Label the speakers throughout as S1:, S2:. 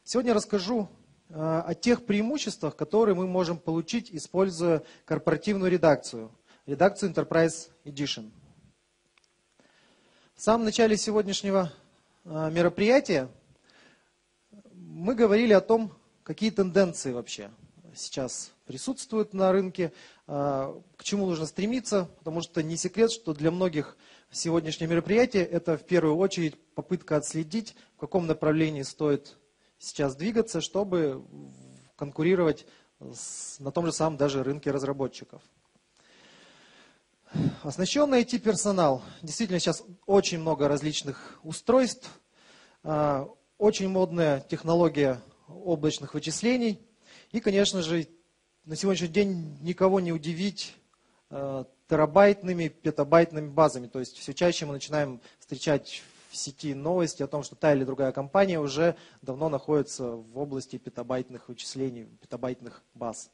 S1: Сегодня расскажу о тех преимуществах, которые мы можем получить, используя корпоративную редакцию Enterprise Edition. В самом начале сегодняшнего мероприятия мы говорили о том, какие тенденции вообще сейчас присутствуют на рынке, к чему нужно стремиться, потому что не секрет, что для многих сегодняшнее мероприятие это в первую очередь попытка отследить, в каком направлении стоит сейчас двигаться, чтобы конкурировать на том же самом даже рынке разработчиков. Оснащенный IT-персонал. Действительно, сейчас очень много различных устройств, очень модная технология облачных вычислений. И, конечно же, на сегодняшний день никого не удивить терабайтными, петабайтными базами. То есть все чаще мы начинаем встречать в сети новости о том, что та или другая компания уже давно находится в области петабайтных вычислений, петабайтных баз.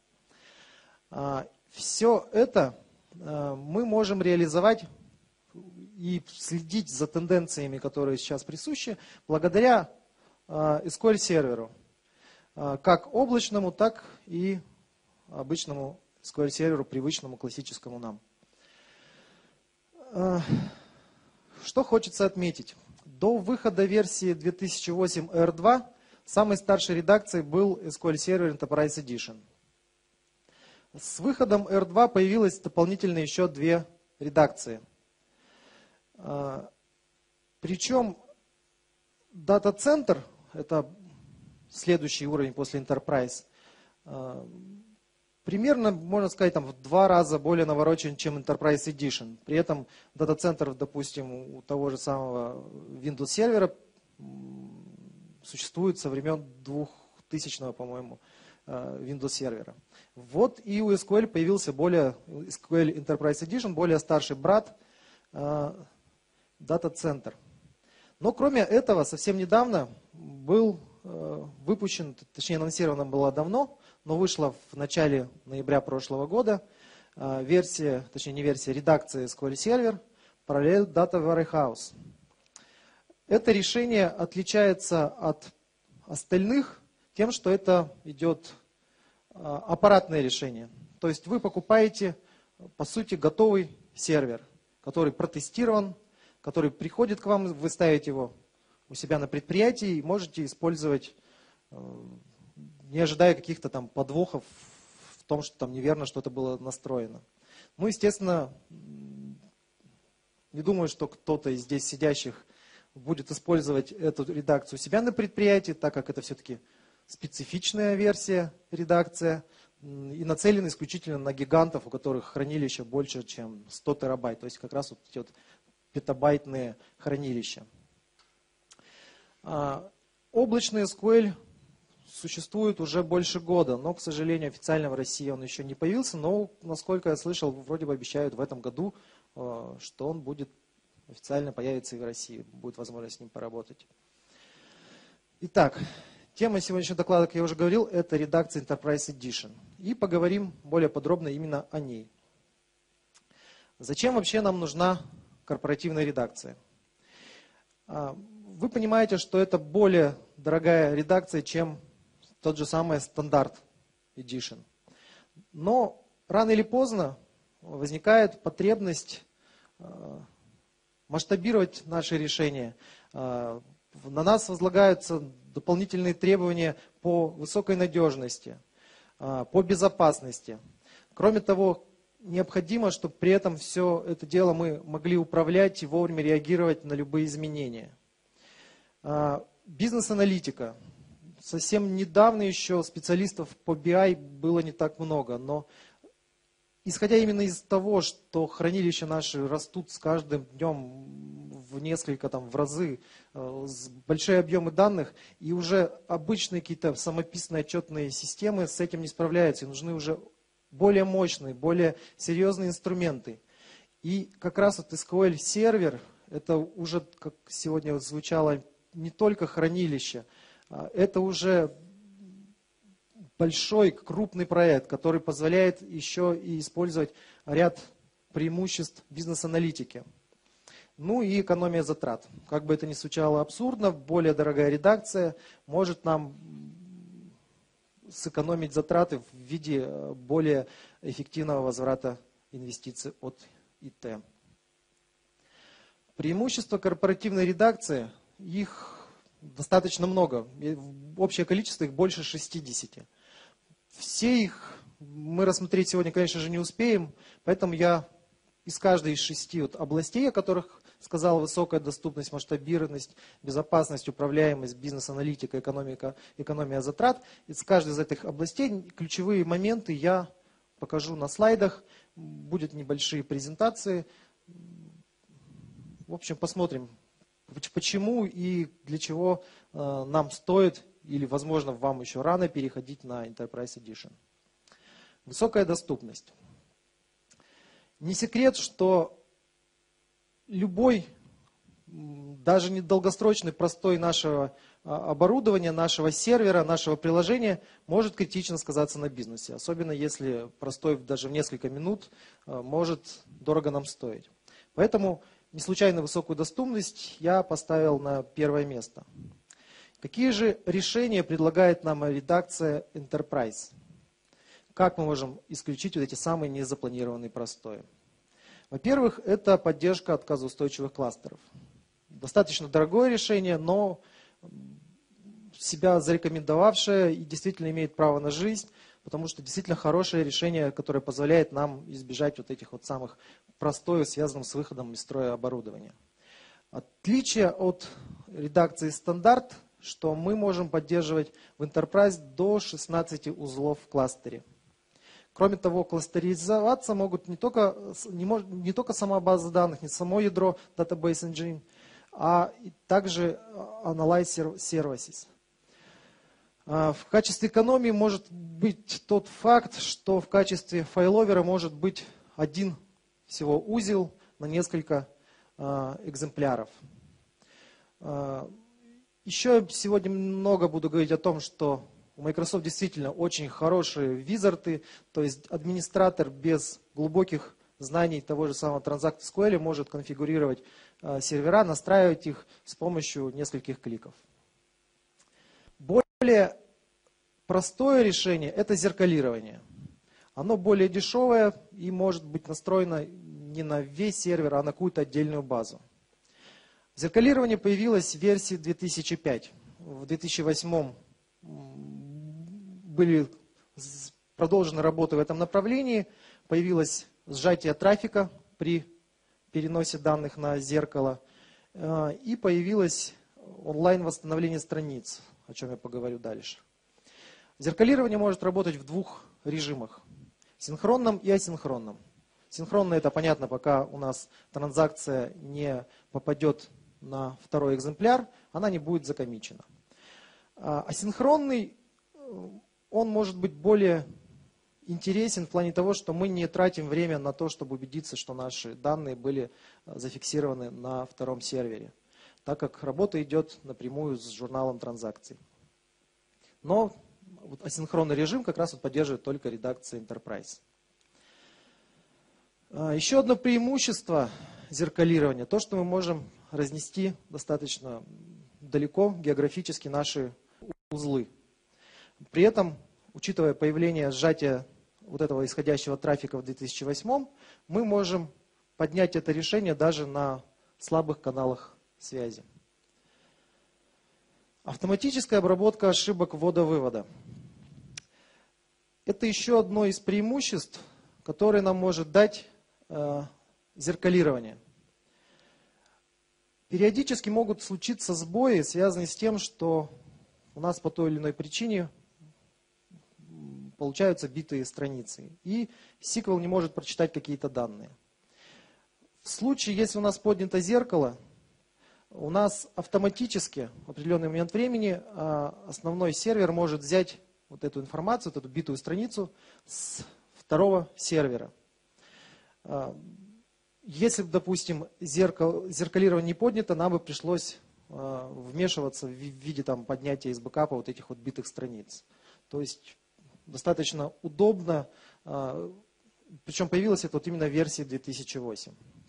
S1: Все это мы можем реализовать и следить за тенденциями, которые сейчас присущи, благодаря SQL серверу. Как облачному, так и обычному SQL серверу, привычному, классическому нам. Что хочется отметить. До выхода версии 2008 R2 самой старшей редакцией был SQL Server Enterprise Edition. С выходом R2 появилось дополнительно еще две редакции. Причем Data Center, это следующий уровень после Enterprise, примерно, можно сказать, в 2 раза более наворочен, чем Enterprise Edition. При этом Data Center, допустим, у того же самого Windows сервера существует со времен 2000-го, по-моему, Windows сервера. Вот и у SQL появился SQL Enterprise Edition, более старший брат Data Center. Но кроме этого, совсем недавно был выпущен, точнее анонсировано было давно, но вышла в начале ноября прошлого года редакция SQL Server Parallel Data Warehouse. Это решение отличается от остальных тем, что это идет аппаратное решение. То есть вы покупаете, по сути, готовый сервер, который протестирован, который приходит к вам, вы ставите его у себя на предприятии и можете использовать, не ожидая каких-то там подвохов в том, что там неверно что-то было настроено. Ну, естественно, не думаю, что кто-то из здесь сидящих будет использовать эту редакцию у себя на предприятии, так как это все-таки специфичная версия, редакция, и нацелена исключительно на гигантов, у которых хранилище больше, чем 100 терабайт. То есть как раз вот эти вот петабайтные хранилища. Облачный SQL существует уже больше года, но, к сожалению, официально в России он еще не появился. Но, насколько я слышал, вроде бы обещают в этом году, что он будет официально появиться и в России. Будет возможность с ним поработать. Итак, тема сегодняшнего доклада, как я уже говорил, это редакция Enterprise Edition. И поговорим более подробно именно о ней. Зачем вообще нам нужна корпоративная редакция? Вы понимаете, что это более дорогая редакция, чем тот же самый стандарт Edition. Но рано или поздно возникает потребность масштабировать наши решения. На нас возлагаются дополнительные требования по высокой надежности, по безопасности. Кроме того, необходимо, чтобы при этом все это дело мы могли управлять и вовремя реагировать на любые изменения. Бизнес-аналитика. Совсем недавно еще специалистов по BI было не так много, но исходя именно из того, что хранилища наши растут с каждым днем в несколько, в разы, большие объемы данных, и уже обычные какие-то самописные отчетные системы с этим не справляются, и нужны уже более мощные, более серьезные инструменты. И как раз вот SQL сервер, это уже, как сегодня звучало, не только хранилище, это уже большой, крупный проект, который позволяет еще и использовать ряд преимуществ бизнес-аналитики. Ну и экономия затрат. Как бы это ни звучало абсурдно, более дорогая редакция может нам сэкономить затраты в виде более эффективного возврата инвестиций от ИТ. Преимущества корпоративной редакции, их достаточно много. Общее количество их больше 60. Все их мы рассмотреть сегодня, конечно же, не успеем, поэтому я из каждой из 6 областей, о которых сказал: высокая доступность, масштабированность, безопасность, управляемость, бизнес-аналитика, экономия затрат, из каждой из этих областей ключевые моменты я покажу на слайдах, будут небольшие презентации. В общем, посмотрим, почему и для чего нам стоит, или, возможно, вам еще рано переходить на Enterprise Edition. Высокая доступность. Не секрет, что любой, даже недолгосрочный простой нашего оборудования, нашего сервера, нашего приложения может критично сказаться на бизнесе. Особенно если простой даже в несколько минут может дорого нам стоить. Поэтому не случайно высокую доступность я поставил на первое место. Какие же решения предлагает нам редакция Enterprise? Как мы можем исключить вот эти самые незапланированные простои? Во-первых, это поддержка отказоустойчивых кластеров. Достаточно дорогое решение, но себя зарекомендовавшее и действительно имеет право на жизнь, потому что действительно хорошее решение, которое позволяет нам избежать вот этих вот самых простоев, связанных с выходом из строя оборудования. Отличие от редакции стандарт, что мы можем поддерживать в Enterprise до 16 узлов в кластере. Кроме того, кластеризоваться могут не только сама база данных, не само ядро Database Engine, а также Analyze Services. В качестве экономии может быть тот факт, что в качестве файловера может быть один всего узел на несколько экземпляров. Еще я сегодня много буду говорить о том, что у Microsoft действительно очень хорошие визарды, то есть администратор без глубоких знаний того же самого Transact SQL может конфигурировать сервера, настраивать их с помощью нескольких кликов. Более простое решение – это зеркалирование. Оно более дешевое и может быть настроено не на весь сервер, а на какую-то отдельную базу. Зеркалирование появилось в версии 2005. В 2008 были продолжены работы в этом направлении. Появилось сжатие трафика при переносе данных на зеркало. И появилось онлайн-восстановление страниц, о чем я поговорю дальше. Зеркалирование может работать в 2 режимах. Синхронном и асинхронном. Синхронно — это понятно, пока у нас транзакция не попадет на второй экземпляр, она не будет закоммичена. Асинхронный, он может быть более интересен в плане того, что мы не тратим время на то, чтобы убедиться, что наши данные были зафиксированы на втором сервере, так как работа идет напрямую с журналом транзакций. Но асинхронный режим как раз поддерживает только редакция Enterprise. Еще одно преимущество зеркалирования, то, что мы можем разнести достаточно далеко географически наши узлы. При этом, учитывая появление сжатия вот этого исходящего трафика в 2008, мы можем поднять это решение даже на слабых каналах связи. Автоматическая обработка ошибок ввода-вывода. Это еще одно из преимуществ, которое нам может дать зеркалирование. Периодически могут случиться сбои, связанные с тем, что у нас по той или иной причине получаются битые страницы, и SQL не может прочитать какие-то данные. В случае, если у нас поднято зеркало, у нас автоматически в определенный момент времени основной сервер может взять вот эту информацию, вот эту битую страницу с второго сервера. Если, допустим, зеркалирование не поднято, нам бы пришлось вмешиваться в виде поднятия из бэкапа вот этих вот битых страниц. То есть достаточно удобно, причем появилось это именно в версии 2008.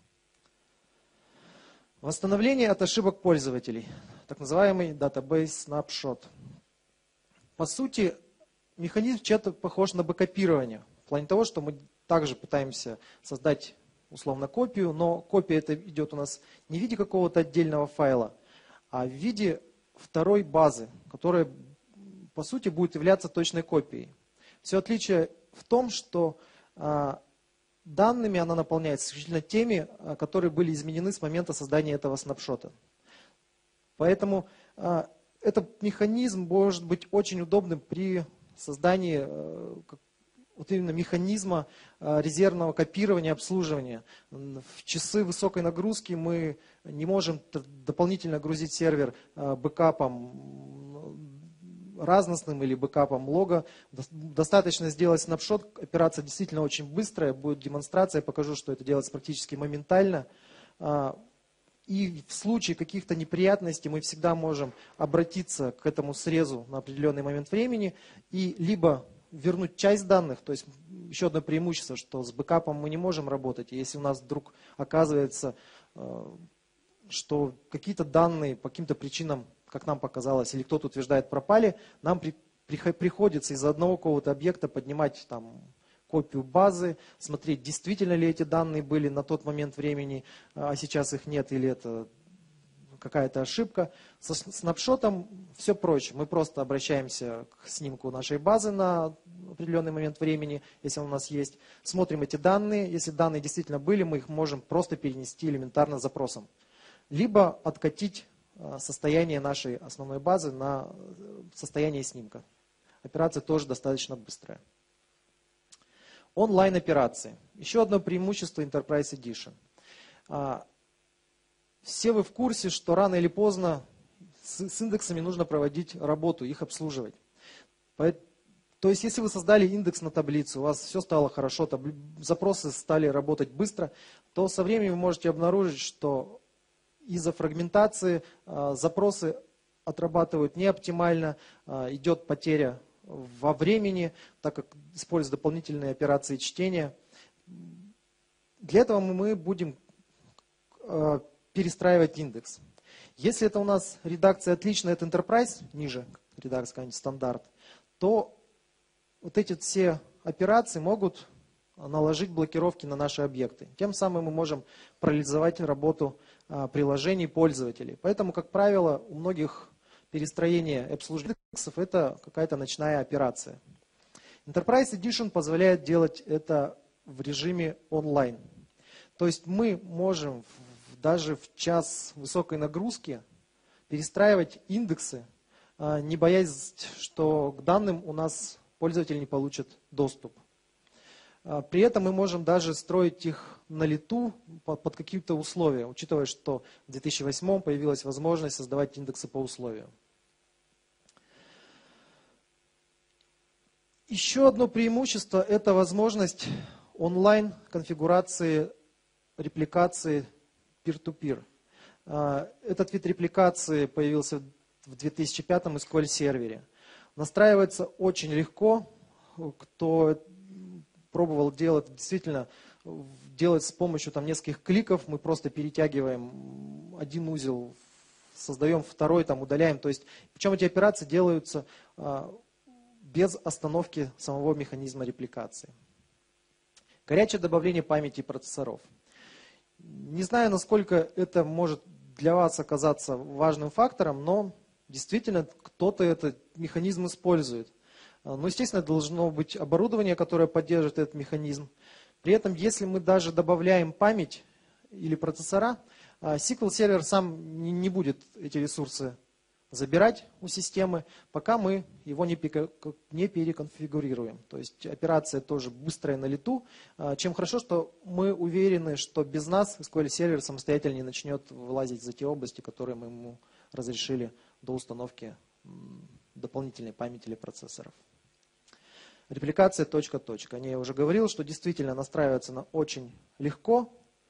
S1: Восстановление от ошибок пользователей, так называемый Database Snapshot. По сути, механизм чем-то похож на бэкапирование. В плане того, что мы также пытаемся создать условно копию, но копия это идет у нас не в виде какого-то отдельного файла, а в виде второй базы, которая по сути будет являться точной копией. Все отличие в том, что данными она наполняется исключительно теми, которые были изменены с момента создания этого снапшота. Поэтому этот механизм может быть очень удобным при создании вот именно механизма резервного копирования, обслуживания. В часы высокой нагрузки мы не можем дополнительно грузить сервер бэкапом разностным или бэкапом лога. Достаточно сделать снапшот, операция действительно очень быстрая, будет демонстрация, я покажу, что это делается практически моментально. И в случае каких-то неприятностей мы всегда можем обратиться к этому срезу на определенный момент времени и либо вернуть часть данных, то есть еще одно преимущество, что с бэкапом мы не можем работать. И если у нас вдруг оказывается, что какие-то данные по каким-то причинам, как нам показалось, или кто-то утверждает, пропали, нам приходится из одного какого-то объекта поднимать там копию базы, смотреть, действительно ли эти данные были на тот момент времени, а сейчас их нет, или это какая-то ошибка. Со снапшотом все проще. Мы просто обращаемся к снимку нашей базы на определенный момент времени, если он у нас есть. Смотрим эти данные. Если данные действительно были, мы их можем просто перенести элементарно запросом. Либо откатить состояние нашей основной базы на состояние снимка. Операция тоже достаточно быстрая. Онлайн-операции. Еще одно преимущество Enterprise Edition. Все вы в курсе, что рано или поздно с индексами нужно проводить работу, их обслуживать. То есть, если вы создали индекс на таблице, у вас все стало хорошо, запросы стали работать быстро, то со временем вы можете обнаружить, что из-за фрагментации запросы отрабатывают неоптимально, идет потеря во времени, так как используют дополнительные операции чтения. Для этого мы будем перестраивать индекс. Если это у нас редакция отличная от Enterprise, ниже редакция какая-нибудь стандарт, то вот эти все операции могут наложить блокировки на наши объекты. Тем самым мы можем парализовать работу приложений пользователей. Поэтому, как правило, у многих перестроение обслуживания индексов это какая-то ночная операция. Enterprise Edition позволяет делать это в режиме онлайн. То есть мы можем даже в час высокой нагрузки перестраивать индексы, не боясь, что к данным у нас пользователь не получит доступ. При этом мы можем даже строить их на лету под какие-то условия, учитывая, что в 2008 появилась возможность создавать индексы по условиям. Еще одно преимущество – это возможность онлайн-конфигурации репликации peer-to-peer. Этот вид репликации появился в 2005 SQL сервере. Настраивается очень легко. Кто пробовал делать, действительно делать с помощью нескольких кликов, мы просто перетягиваем один узел, создаем второй, удаляем. То есть, причем эти операции делаются без остановки самого механизма репликации. Горячее добавление памяти процессоров. Не знаю, насколько это может для вас оказаться важным фактором, но действительно кто-то этот механизм использует. Но, естественно, должно быть оборудование, которое поддерживает этот механизм. При этом, если мы даже добавляем память или процессора, SQL сервер сам не будет эти ресурсы забирать у системы, пока мы его не переконфигурируем. То есть операция тоже быстрая на лету. Чем хорошо, что мы уверены, что без нас SQL сервер самостоятельно не начнет вылазить за те области, которые мы ему разрешили до установки дополнительной памяти или процессоров. Репликация точка-точка. О ней я уже говорил, что действительно настраивается она очень легко.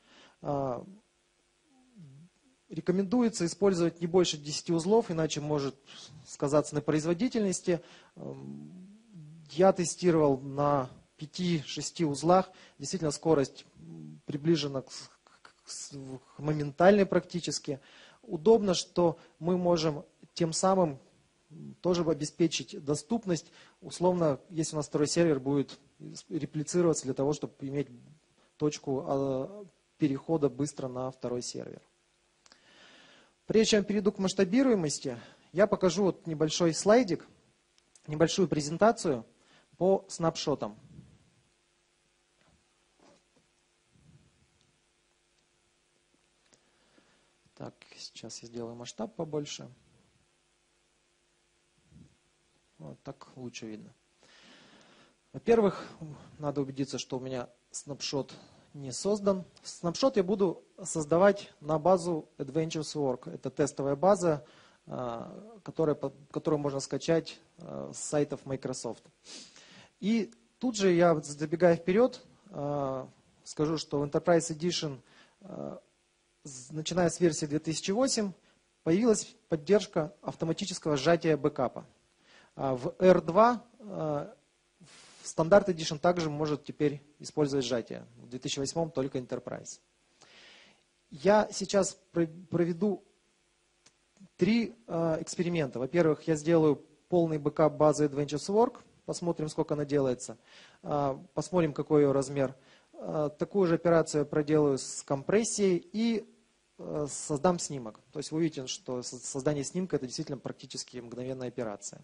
S1: Рекомендуется использовать не больше 10 узлов, иначе может сказаться на производительности. Я тестировал на 5-6 узлах. Действительно, скорость приближена к моментальной практически. Удобно, что мы можем тем самым тоже обеспечить доступность. Условно, если у нас второй сервер будет реплицироваться для того, чтобы иметь точку перехода быстро на второй сервер. Прежде чем перейду к масштабируемости, я покажу вот небольшой слайдик, небольшую презентацию по снапшотам. Так, сейчас я сделаю масштаб побольше. Вот так лучше видно. Во-первых, надо убедиться, что у меня снапшот не создан. Снапшот я буду создавать на базу Adventures Work. Это тестовая база, которую можно скачать с сайтов Microsoft. И тут же я, забегая вперед, скажу, что в Enterprise Edition, начиная с версии 2008, появилась поддержка автоматического сжатия бэкапа. В R2 в Standard Edition также может теперь использовать сжатие. В 2008 только Enterprise. Я сейчас проведу 3 эксперимента. Во-первых, я сделаю полный бэкап базы Adventures Work. Посмотрим, сколько она делается. Посмотрим, какой ее размер. Такую же операцию я проделаю с компрессией и создам снимок. То есть вы увидите, что создание снимка это действительно практически мгновенная операция.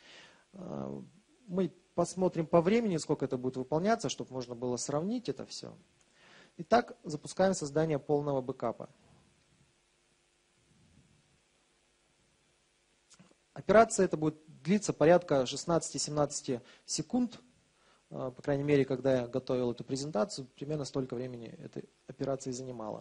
S1: Мы посмотрим по времени, сколько это будет выполняться, чтобы можно было сравнить это все. Итак, запускаем создание полного бэкапа. Операция эта будет длиться порядка 16-17 секунд. По крайней мере, когда я готовил эту презентацию, примерно столько времени этой операции занимала.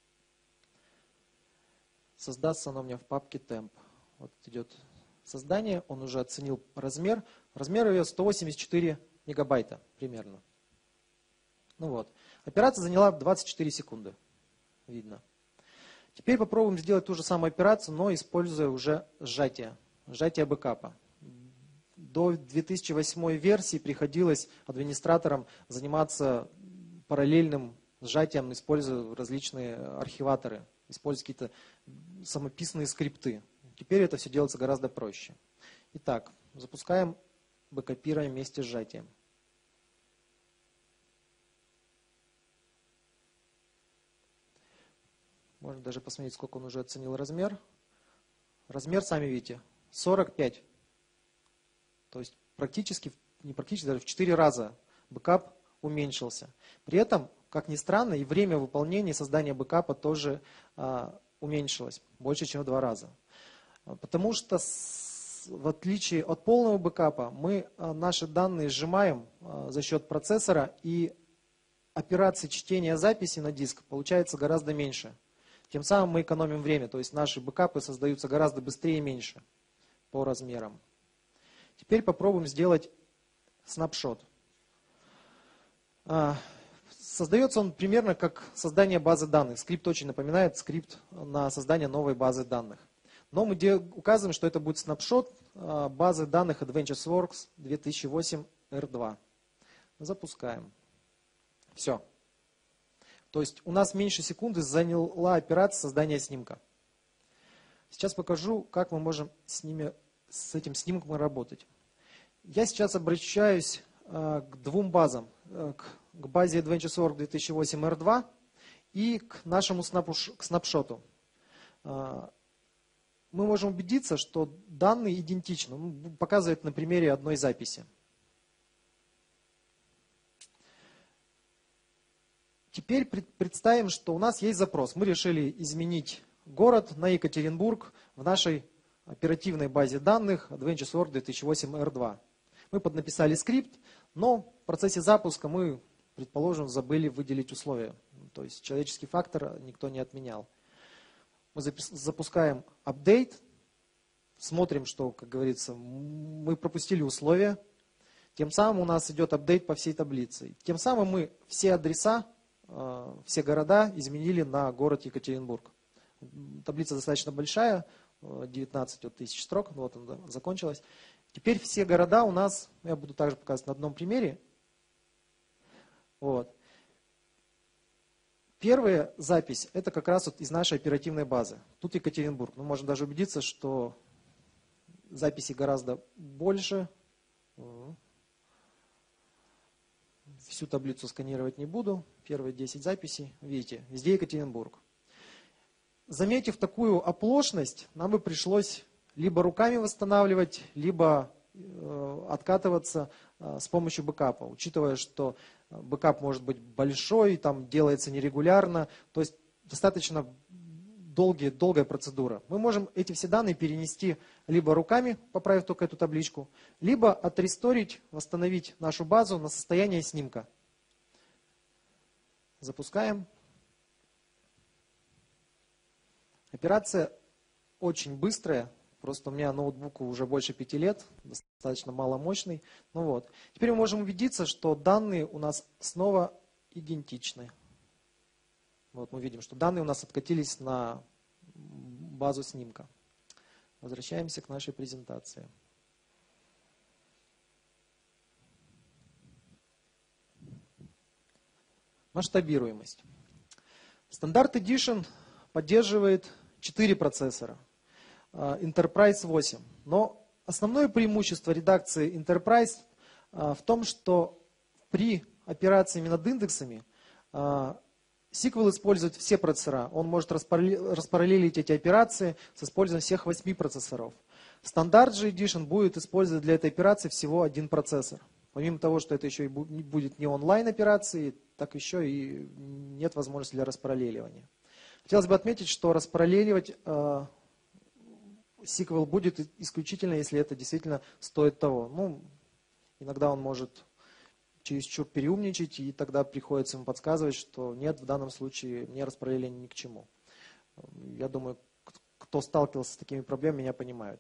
S1: Создастся она у меня в папке temp. Вот идет создание, он уже оценил размер. Размер ее 184 мегабайта примерно. Ну вот. Операция заняла 24 секунды. Видно. Теперь попробуем сделать ту же самую операцию, но используя уже сжатие бэкапа. До 2008 версии приходилось администраторам заниматься параллельным сжатием, используя различные архиваторы, используя какие-то самописные скрипты. Теперь это все делается гораздо проще. Итак, запускаем бэкапируем вместе с сжатием. Можно даже посмотреть, сколько он уже оценил размер. Размер, сами видите, 45. То есть практически, не практически, даже в 4 раза бэкап уменьшился. При этом, как ни странно, и время выполнения создания бэкапа тоже уменьшилось. Больше, чем в 2 раза. Потому что, в отличие от полного бэкапа, мы наши данные сжимаем за счет процессора, и операции чтения записи на диск получается гораздо меньше. Тем самым мы экономим время, то есть наши бэкапы создаются гораздо быстрее и меньше по размерам. Теперь попробуем сделать снапшот. Создается он примерно как создание базы данных. Скрипт очень напоминает скрипт на создание новой базы данных. Но мы указываем, что это будет снапшот базы данных Adventures Works 2008 R2. Запускаем. Все. То есть у нас меньше секунды заняла операция создания снимка. Сейчас покажу, как мы можем с этим снимком работать. Я сейчас обращаюсь к 2 базам. К базе Adventures Works 2008 R2 и к нашему снапшоту. Мы можем убедиться, что данные идентичны. Показывает на примере одной записи. Теперь представим, что у нас есть запрос. Мы решили изменить город на Екатеринбург в нашей оперативной базе данных Adventures Works 2008 R2. Мы поднаписали скрипт, но в процессе запуска мы, предположим, забыли выделить условия. То есть человеческий фактор никто не отменял. Мы запускаем апдейт, смотрим, что, как говорится, мы пропустили условия. Тем самым у нас идет апдейт по всей таблице. Тем самым мы все адреса, все города изменили на город Екатеринбург. Таблица достаточно большая, 19 тысяч строк, вот она закончилась. Теперь все города у нас, я буду также показывать на одном примере. Вот. Первая запись, это как раз вот из нашей оперативной базы. Тут Екатеринбург. Мы можем даже убедиться, что записей гораздо больше. Всю таблицу сканировать не буду. Первые 10 записей. Видите, везде Екатеринбург. Заметив такую оплошность, нам бы пришлось либо руками восстанавливать, либо откатываться с помощью бэкапа. Учитывая, что бэкап может быть большой, там делается нерегулярно, то есть достаточно долгая процедура. Мы можем эти все данные перенести либо руками, поправив только эту табличку, либо отресторить, восстановить нашу базу на состояние снимка. Запускаем. Операция очень быстрая. Просто у меня ноутбуку уже больше 5 лет, достаточно маломощный. Ну вот. Теперь мы можем убедиться, что данные у нас снова идентичны. Вот мы видим, что данные у нас откатились на базу снимка. Возвращаемся к нашей презентации. Масштабируемость. Стандарт Edition поддерживает 4 процессора. Enterprise 8. Но основное преимущество редакции Enterprise в том, что при операции над индексами SQL использует все процессора. Он может распараллелить эти операции с использованием всех 8 процессоров. Стандарт же Edition будет использовать для этой операции всего один процессор. Помимо того, что это еще и будет не онлайн операции, так еще и нет возможности для распараллеливания. Хотелось бы отметить, что распараллеливать SQL будет исключительно, если это действительно стоит того. Ну, иногда он может чересчур переумничать, и тогда приходится ему подсказывать, что нет, в данном случае мне распараллеление ни к чему. Я думаю, кто сталкивался с такими проблемами, меня понимают.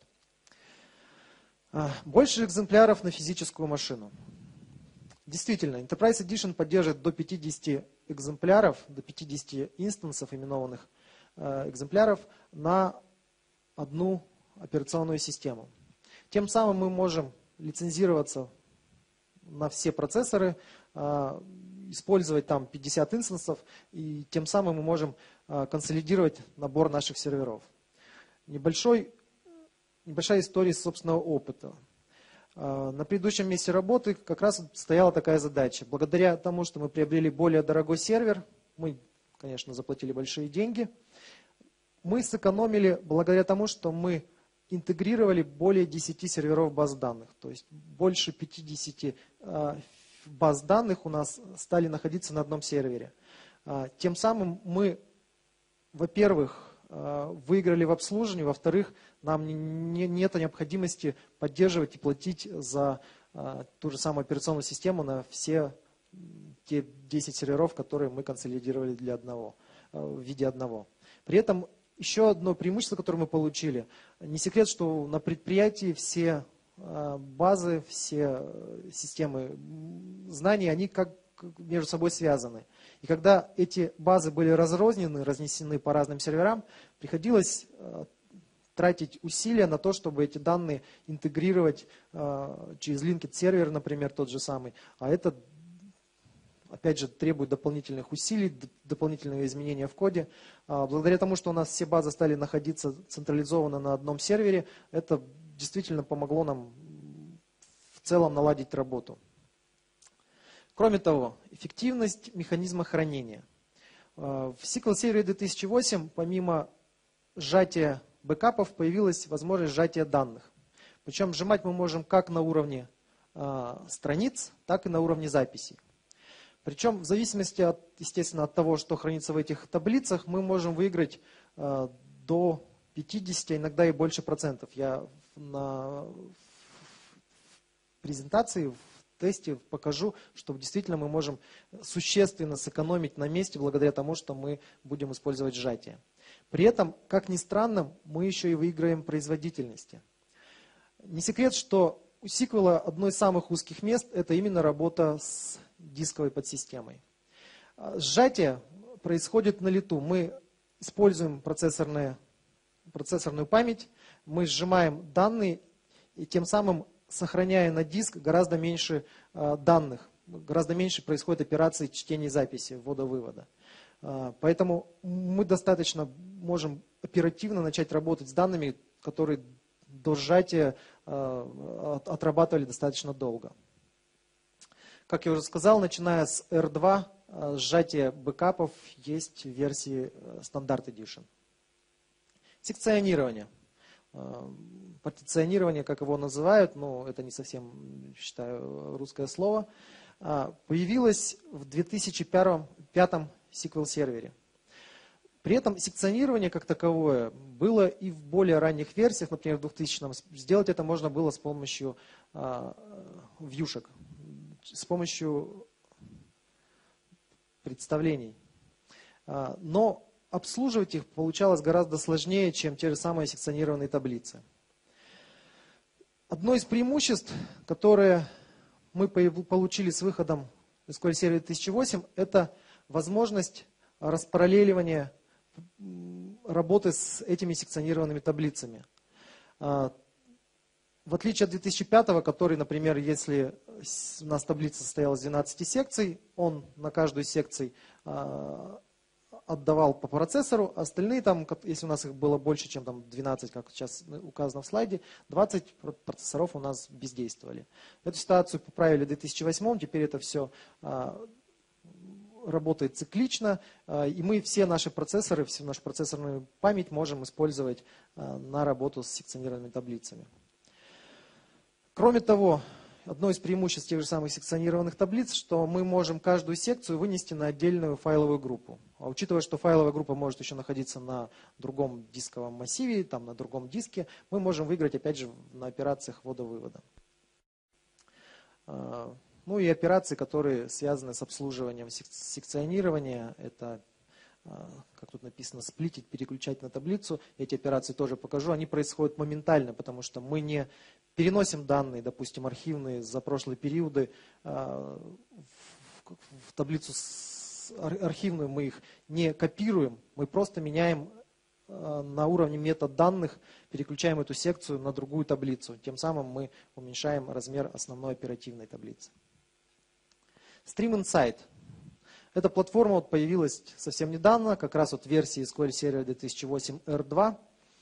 S1: Больше экземпляров на физическую машину. Действительно, Enterprise Edition поддерживает до 50 экземпляров, до 50 инстансов именованных экземпляров на одну операционную систему. Тем самым мы можем лицензироваться на все процессоры, использовать там 50 инстансов, и тем самым мы можем консолидировать набор наших серверов. Небольшая история собственного опыта. На предыдущем месте работы как раз стояла такая задача. Благодаря тому, что мы приобрели более дорогой сервер, мы, конечно, заплатили большие деньги, мы сэкономили благодаря тому, что мы интегрировали более 10 серверов баз данных. То есть больше 50 баз данных у нас стали находиться на одном сервере. Тем самым мы, во-первых, выиграли в обслуживании, во-вторых, нам нет необходимости поддерживать и платить за ту же самую операционную систему на все те 10 серверов, которые мы консолидировали в виде одного. При этом еще одно преимущество, которое мы получили, не секрет, что на предприятии все базы, все системы знаний, они как между собой связаны. И когда эти базы были разрознены, разнесены по разным серверам, приходилось тратить усилия на то, чтобы эти данные интегрировать через Linked сервер, например, тот же самый. А это, опять же, требует дополнительных усилий, дополнительного изменения в коде. Благодаря тому, что у нас все базы стали находиться централизованно на одном сервере, это действительно помогло нам в целом наладить работу. Кроме того, эффективность механизма хранения. В SQL Server 2008 помимо сжатия бэкапов появилась возможность сжатия данных. Причем сжимать мы можем как на уровне страниц, так и на уровне записей. Причем в зависимости, естественно, от того, что хранится в этих таблицах, мы можем выиграть до 50, иногда и больше процентов. Я на презентации, в тесте покажу, что действительно мы можем существенно сэкономить на месте благодаря тому, что мы будем использовать сжатие. При этом, как ни странно, мы еще и выиграем производительности. Не секрет, что у SQL одно из самых узких мест – это именно работа с дисковой подсистемой. Сжатие происходит на лету. Мы используем процессорную память, мы сжимаем данные и тем самым, сохраняя на диск, гораздо меньше данных, гораздо меньше происходит операций чтения и записи, ввода-вывода. Поэтому мы достаточно можем оперативно начать работать с данными, которые до сжатия отрабатывали достаточно долго. Как я уже сказал, начиная с R2 сжатие бэкапов есть в версии Standard Edition. Секционирование. Партиционирование, как его называют, но это не совсем, считаю, русское слово, появилось в 2005 SQL-сервере. При этом секционирование как таковое было и в более ранних версиях, например, в 2000-м. Сделать это можно было с помощью вьюшек, с помощью представлений. Но обслуживать их получалось гораздо сложнее, чем те же самые секционированные таблицы. Одно из преимуществ, которое мы получили с выходом SQL Server 2008, это возможность распараллеливания работы с этими секционированными таблицами. В отличие от 2005, который, например, если у нас таблица состояла из 12 секций, он на каждую секцию отдавал по процессору, остальные, там, если у нас их было больше, чем там, 12, как сейчас указано в слайде, 20 процессоров у нас бездействовали. Эту ситуацию поправили в 2008, теперь это все работает циклично, и мы все наши процессоры, всю нашу процессорную память можем использовать на работу с секционированными таблицами. Кроме того, одно из преимуществ тех же самых секционированных таблиц, что мы можем каждую секцию вынести на отдельную файловую группу. А учитывая, что файловая группа может еще находиться на другом дисковом массиве, там, на другом диске, мы можем выиграть, опять же, на операциях ввода-вывода. Ну и операции, которые связаны с обслуживанием секционирования, это, как тут написано, сплитить, переключать на таблицу. Эти операции тоже покажу. Они происходят моментально, потому что мы не переносим данные, допустим, архивные за прошлые периоды в таблицу архивную, мы их не копируем, мы просто меняем на уровне метод данных, переключаем эту секцию на другую таблицу. Тем самым мы уменьшаем размер основной оперативной таблицы. Stream Insight. Эта платформа вот появилась совсем недавно, как раз вот в версии SQL Server 2008 R2.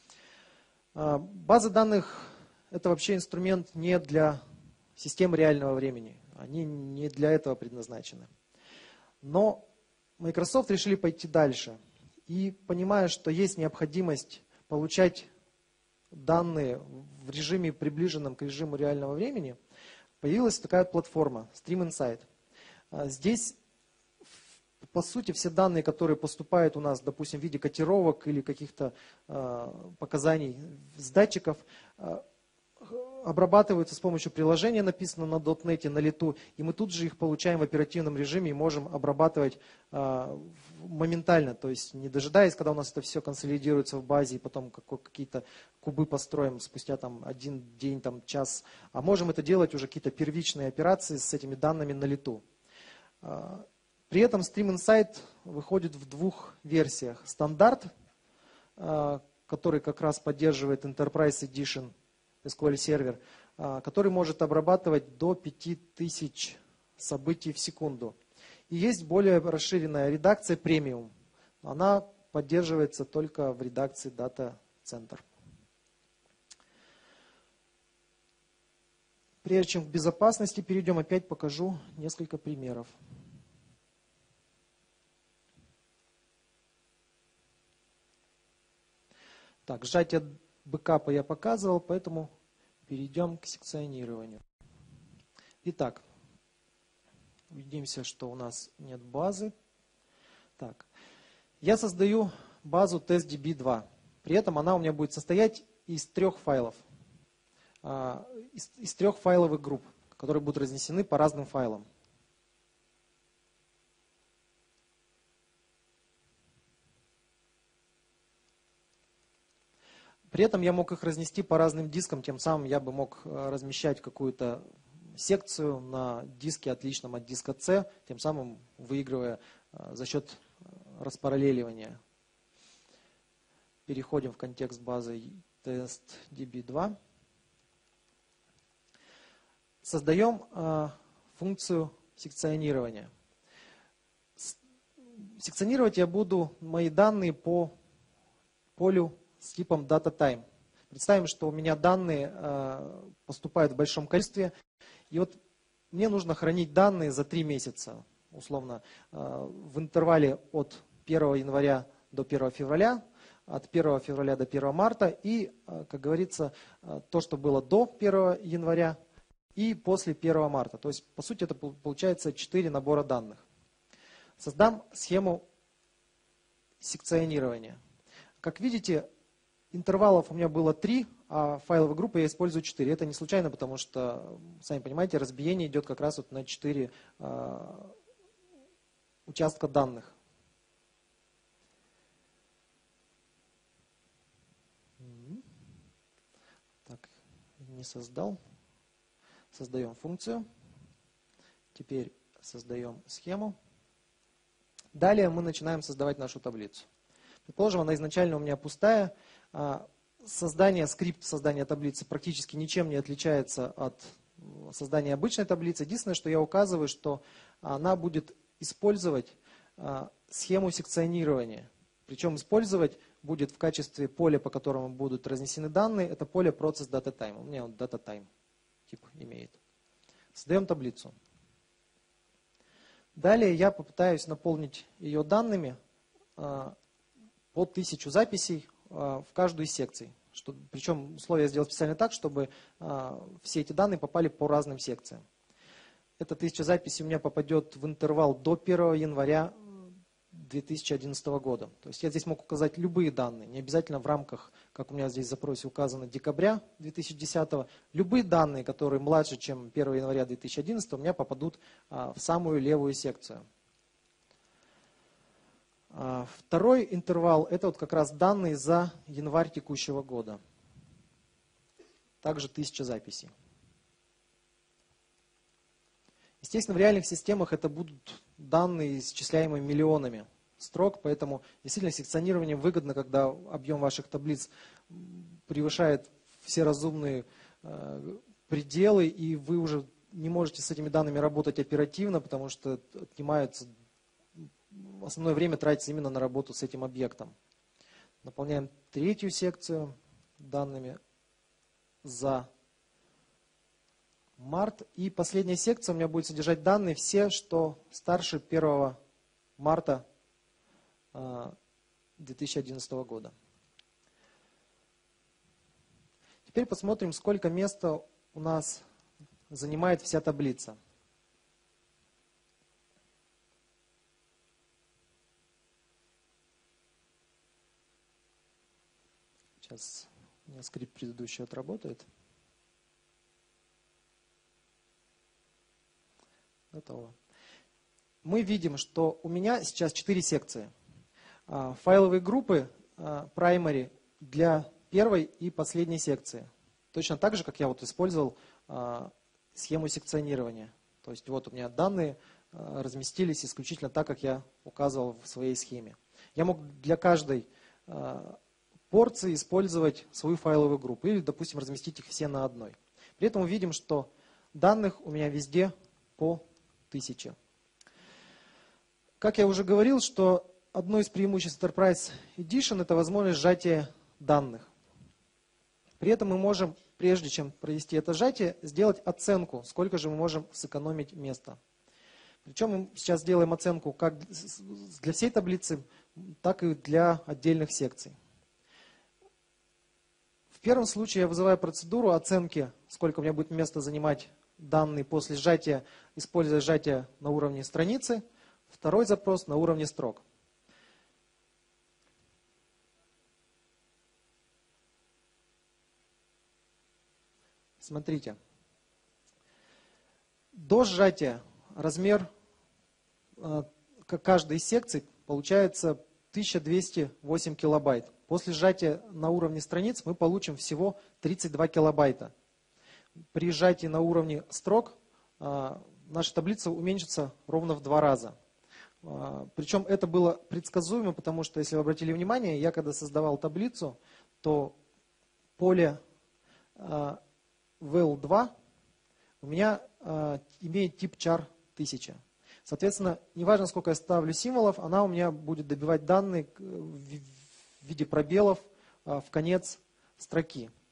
S1: Базы данных – это вообще инструмент не для систем реального времени. Они не для этого предназначены. Но Microsoft решили пойти дальше. И понимая, что есть необходимость получать данные в режиме, приближенном к режиму реального времени, появилась такая платформа Stream Insight. Здесь, по сути, все данные, которые поступают у нас, допустим, в виде котировок или каких-то показаний с датчиков, обрабатываются с помощью приложения, написанного на .NET, на лету, и мы тут же их получаем в оперативном режиме и можем обрабатывать моментально, то есть не дожидаясь, когда у нас это все консолидируется в базе, и потом какие-то кубы построим спустя там, один день, там, час, а можем это делать уже какие-то первичные операции с этими данными на лету. При этом Stream Insight выходит в двух версиях. Стандарт, который как раз поддерживает Enterprise Edition SQL Server, который может обрабатывать до 5000 событий в секунду. И есть более расширенная редакция премиум. Она поддерживается только в редакции Data Center. Прежде чем к безопасности перейдем, опять покажу несколько примеров. Так, сжатие бэкапа я показывал, поэтому перейдем к секционированию. Итак, убедимся, что у нас нет базы. Так, я создаю базу testdb2. При этом она у меня будет состоять из 3 файлов. Из 3 файловых групп, которые будут разнесены по разным файлам. При этом я мог их разнести по разным дискам, тем самым я бы мог размещать какую-то секцию на диске, отличном от диска C, тем самым выигрывая за счет распараллеливания. Переходим в контекст базы testdb2. Создаем функцию секционирования. Секционировать я буду мои данные по полю с типом DataTime. Представим, что у меня данные поступают в большом количестве, и вот мне нужно хранить данные за 3 месяца, условно, в интервале от 1 января до 1 февраля, от 1 февраля до 1 марта и, как говорится, то, что было до 1 января и после 1 марта. То есть, по сути, это получается 4 набора данных. Создам схему секционирования. Как видите, интервалов у меня было 3, а файловой группы я использую 4. Это не случайно, потому что, сами понимаете, разбиение идет как раз вот на 4 участка данных. Так, не создал. Создаем функцию. Теперь создаем схему. Далее мы начинаем создавать нашу таблицу. Предположим, она изначально у меня пустая. Скрипт создания таблицы практически ничем не отличается от создания обычной таблицы. Единственное, что я указываю, что она будет использовать схему секционирования. Причем использовать будет в качестве поля, по которому будут разнесены данные, это поле Process Data Time. У меня он Data Time тип имеет. Создаем таблицу. Далее я попытаюсь наполнить ее данными по 1000 записей в каждую из секций. Причем условия сделать специально так, чтобы все эти данные попали по разным секциям. Эта 1000 записей у меня попадет в интервал до 1 января 2011 года. То есть я здесь мог указать любые данные, не обязательно в рамках, как у меня здесь в запросе указано, декабря 2010. Любые данные, которые младше, чем 1 января 2011, у меня попадут в самую левую секцию. Второй интервал – это вот как раз данные за январь текущего года. Также 1000 записей. Естественно, в реальных системах это будут данные, исчисляемые миллионами строк, поэтому действительно секционирование выгодно, когда объем ваших таблиц превышает все разумные пределы, и вы уже не можете с этими данными работать оперативно, потому что отнимаются, основное время тратится именно на работу с этим объектом. Наполняем третью секцию данными за март. И последняя секция у меня будет содержать данные все, что старше 1 марта 2011 года. Теперь посмотрим, сколько места у нас занимает вся таблица. Сейчас у меня скрипт предыдущий отработает. Готово. Мы видим, что у меня сейчас 4 секции. Файловые группы primary для первой и последней секции. Точно так же, как я вот использовал схему секционирования. То есть вот у меня данные разместились исключительно так, как я указывал в своей схеме. Я мог для каждой порции использовать свою файловую группу или, допустим, разместить их все на одной. При этом мы видим, что данных у меня везде по 1000. Как я уже говорил, что одно из преимуществ Enterprise Edition – это возможность сжатия данных. При этом мы можем, прежде чем провести это сжатие, сделать оценку, сколько же мы можем сэкономить места. Причем мы сейчас сделаем оценку как для всей таблицы, так и для отдельных секций. В первом случае я вызываю процедуру оценки, сколько у меня будет места занимать данные после сжатия, используя сжатие на уровне страницы. Второй запрос на уровне строк. Смотрите. До сжатия размер каждой из секций получается 1208 килобайт. После сжатия на уровне страниц мы получим всего 32 килобайта. При сжатии на уровне строк наша таблица уменьшится ровно в 2 раза. Причем это было предсказуемо, потому что, если вы обратили внимание, я когда создавал таблицу, то поле val2 у меня имеет тип char 1000. Соответственно, неважно, сколько я ставлю символов, она у меня будет добивать данные в виде пробелов в конец строки.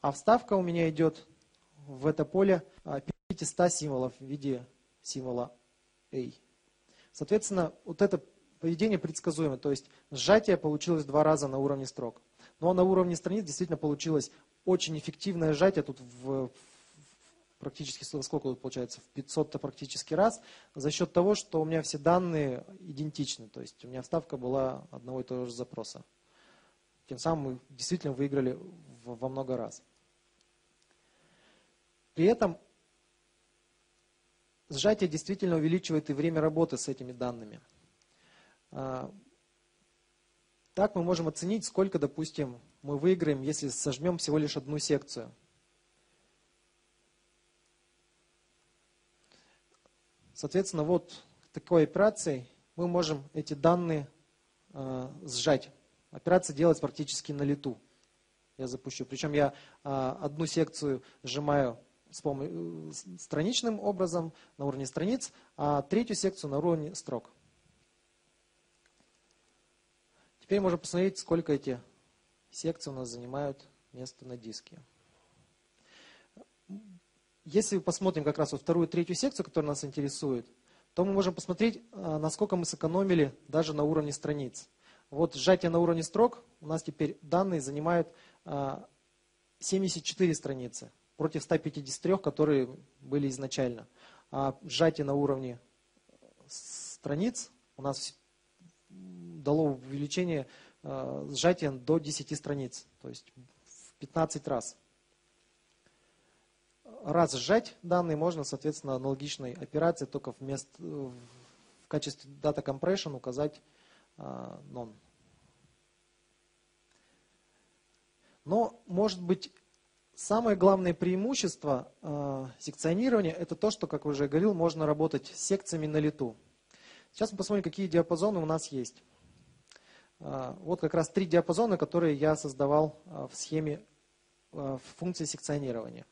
S1: а вставка у меня идет в это поле 500 символов в виде символа A. Соответственно, вот это поведение предсказуемо, то есть сжатие получилось 2 раза на уровне строк. Но на уровне страниц действительно получилось очень эффективное сжатие, тут практически, сколько тут получается, в 500-то практически раз, за счет того, что у меня все данные идентичны, то есть у меня вставка была одного и того же запроса. Тем самым мы действительно выиграли во много раз. При этом сжатие действительно увеличивает и время работы с этими данными. Так мы можем оценить, сколько, допустим, мы выиграем, если сожмем всего лишь одну секцию. Соответственно, вот такой операцией мы можем эти данные сжать. Операция делается практически на лету. Я запущу. Причем я одну секцию сжимаю страничным образом на уровне страниц, а третью секцию на уровне строк. Теперь можно посмотреть, сколько эти секции у нас занимают место на диске. Если посмотрим как раз вот вторую и третью секцию, которая нас интересует, то мы можем посмотреть, насколько мы сэкономили даже на уровне страниц. Вот сжатие на уровне строк, у нас теперь данные занимают 74 страницы против 153, которые были изначально. А сжатие на уровне страниц у нас дало увеличение сжатия до 10 страниц, то есть в 15 раз. Раз сжать данные можно, соответственно, аналогичной операции, только в качестве data compression указать none. Но, может быть, самое главное преимущество секционирования — это то, что, как уже говорил, можно работать с секциями на лету. Сейчас мы посмотрим, какие диапазоны у нас есть. Вот как раз 3 диапазона, которые я создавал в схеме функции секционирования.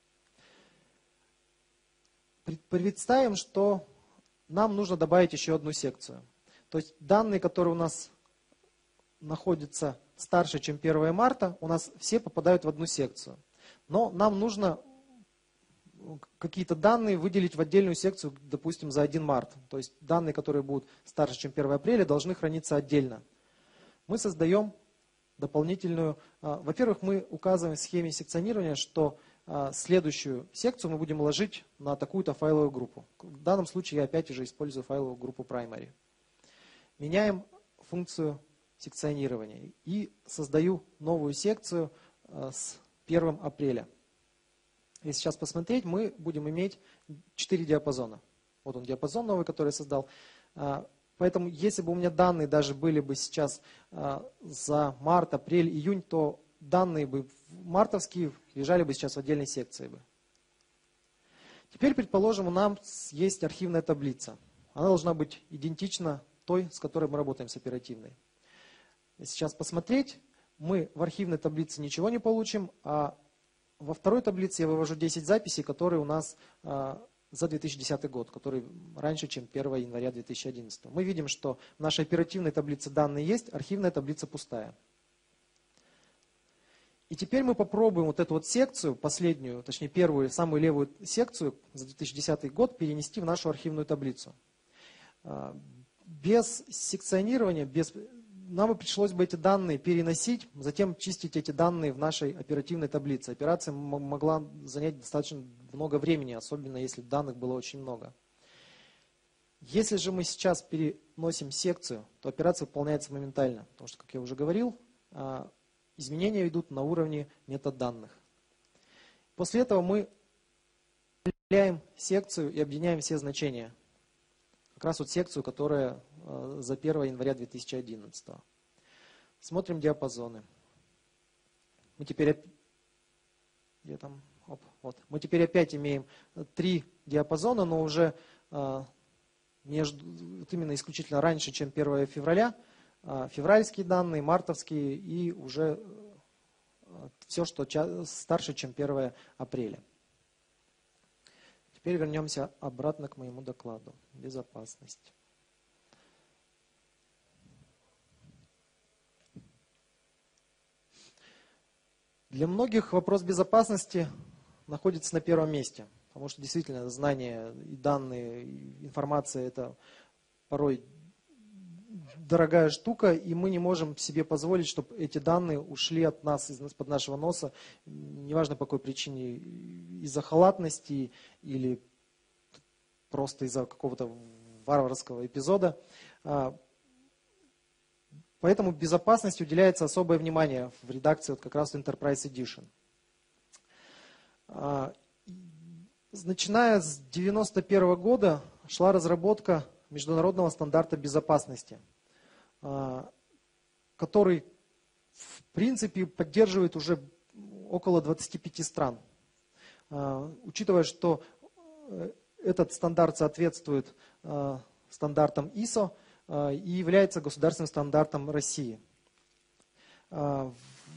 S1: Представим, что нам нужно добавить еще одну секцию. То есть данные, которые у нас находятся старше, чем 1 марта, у нас все попадают в одну секцию. Но нам нужно какие-то данные выделить в отдельную секцию, допустим, за 1 март. То есть данные, которые будут старше, чем 1 апреля, должны храниться отдельно. Мы создаем дополнительную... Во-первых, мы указываем в схеме секционирования, что следующую секцию мы будем ложить на такую-то файловую группу. В данном случае я опять же использую файловую группу primary. Меняем функцию секционирования и создаю новую секцию с 1 апреля. Если сейчас посмотреть, мы будем иметь 4 диапазона. Вот он диапазон новый, который я создал. Поэтому если бы у меня данные даже были бы сейчас за март, апрель, июнь, то данные бы мартовские лежали бы сейчас в отдельной секции бы. Теперь, предположим, у нас есть архивная таблица. Она должна быть идентична той, с которой мы работаем, с оперативной. Если сейчас посмотреть, мы в архивной таблице ничего не получим, а во второй таблице я вывожу 10 записей, которые у нас за 2010 год, которые раньше, чем 1 января 2011. Мы видим, что в нашей оперативной таблице данные есть, архивная таблица пустая. И теперь мы попробуем вот эту вот секцию, последнюю, точнее первую, самую левую секцию за 2010 год перенести в нашу архивную таблицу. Без секционирования, нам бы пришлось бы эти данные переносить, затем чистить эти данные в нашей оперативной таблице. Операция могла занять достаточно много времени, особенно если данных было очень много. Если же мы сейчас переносим секцию, то операция выполняется моментально, потому что, как я уже говорил, изменения идут на уровне метаданных. После этого мы определяем секцию и объединяем все значения. Как раз вот секцию, которая за 1 января 2011. Смотрим диапазоны. Мы теперь, мы теперь опять имеем 3 диапазона, но уже именно исключительно раньше, чем 1 февраля. Февральские данные, мартовские и уже все, что старше, чем 1 апреля. Теперь вернемся обратно к моему докладу. Безопасность. Для многих вопрос безопасности находится на первом месте, потому что действительно знания и данные, и информация – это порой дорогая штука, и мы не можем себе позволить, чтобы эти данные ушли от нас, из-под нашего носа, неважно по какой причине, из-за халатности или просто из-за какого-то варварского эпизода. Поэтому безопасности уделяется особое внимание в редакции вот как раз Enterprise Edition. Начиная с 1991 года шла разработка международного стандарта безопасности, который в принципе поддерживает уже около 25 стран. Учитывая, что этот стандарт соответствует стандартам ISO и является государственным стандартом России. В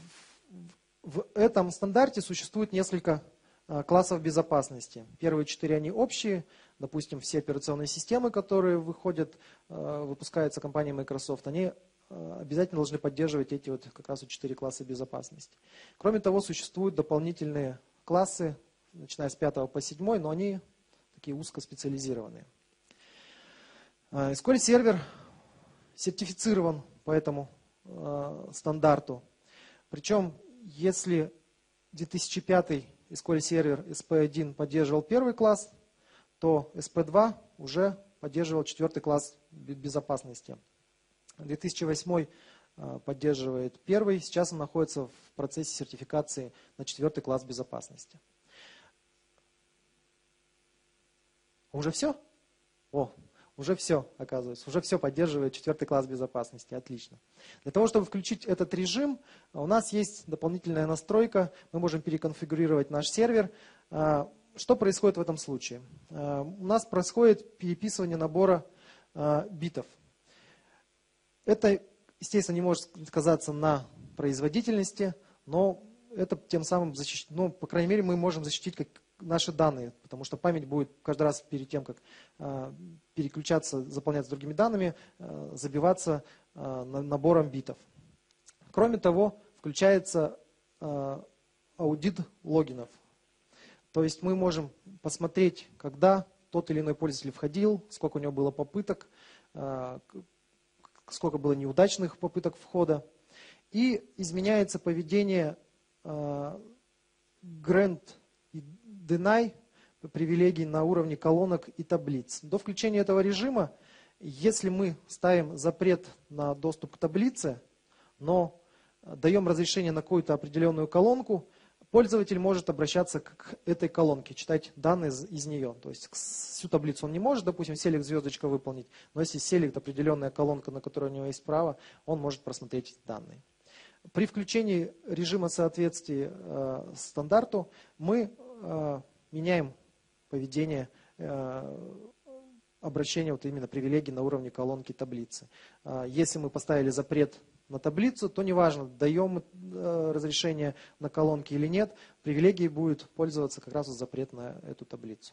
S1: этом стандарте существует несколько классов безопасности. Первые 4 они общие. Допустим, все операционные системы, которые выпускаются компанией Microsoft, они обязательно должны поддерживать эти вот как раз 4 класса безопасности. Кроме того, существуют дополнительные классы, начиная с 5 по 7, но они такие узкоспециализированные. SQL сервер сертифицирован по этому стандарту. Причем, если 2005 SQL сервер SP1 поддерживал первый класс, то SP2 уже поддерживал 4 класс безопасности. 2008 поддерживает первый, сейчас он находится в процессе сертификации на 4 класс безопасности. Уже все? Уже все, оказывается. Уже все поддерживает 4 класс безопасности. Отлично. Для того, чтобы включить этот режим, у нас есть дополнительная настройка. Мы можем переконфигурировать наш сервер. Что происходит в этом случае? У нас происходит переписывание набора битов. Это, естественно, не может сказаться на производительности, но это тем самым по крайней мере, мы можем защитить наши данные, потому что память будет каждый раз перед тем, как переключаться, заполняться другими данными, забиваться набором битов. Кроме того, включается аудит логинов. То есть мы можем посмотреть, когда тот или иной пользователь входил, сколько у него было попыток, сколько было неудачных попыток входа. И изменяется поведение grant и deny привилегий на уровне колонок и таблиц. До включения этого режима, если мы ставим запрет на доступ к таблице, но даем разрешение на какую-то определенную колонку, пользователь может обращаться к этой колонке, читать данные из нее. То есть всю таблицу он не может, допустим, селект звездочка выполнить, но если селект определенная колонка, на которой у него есть право, он может просмотреть эти данные. При включении режима соответствия стандарту мы меняем поведение обращения вот именно привилегий на уровне колонки таблицы. Если мы поставили запрет на таблицу, то неважно, даем разрешение на колонки или нет, привилегией будет пользоваться как раз запрет на эту таблицу.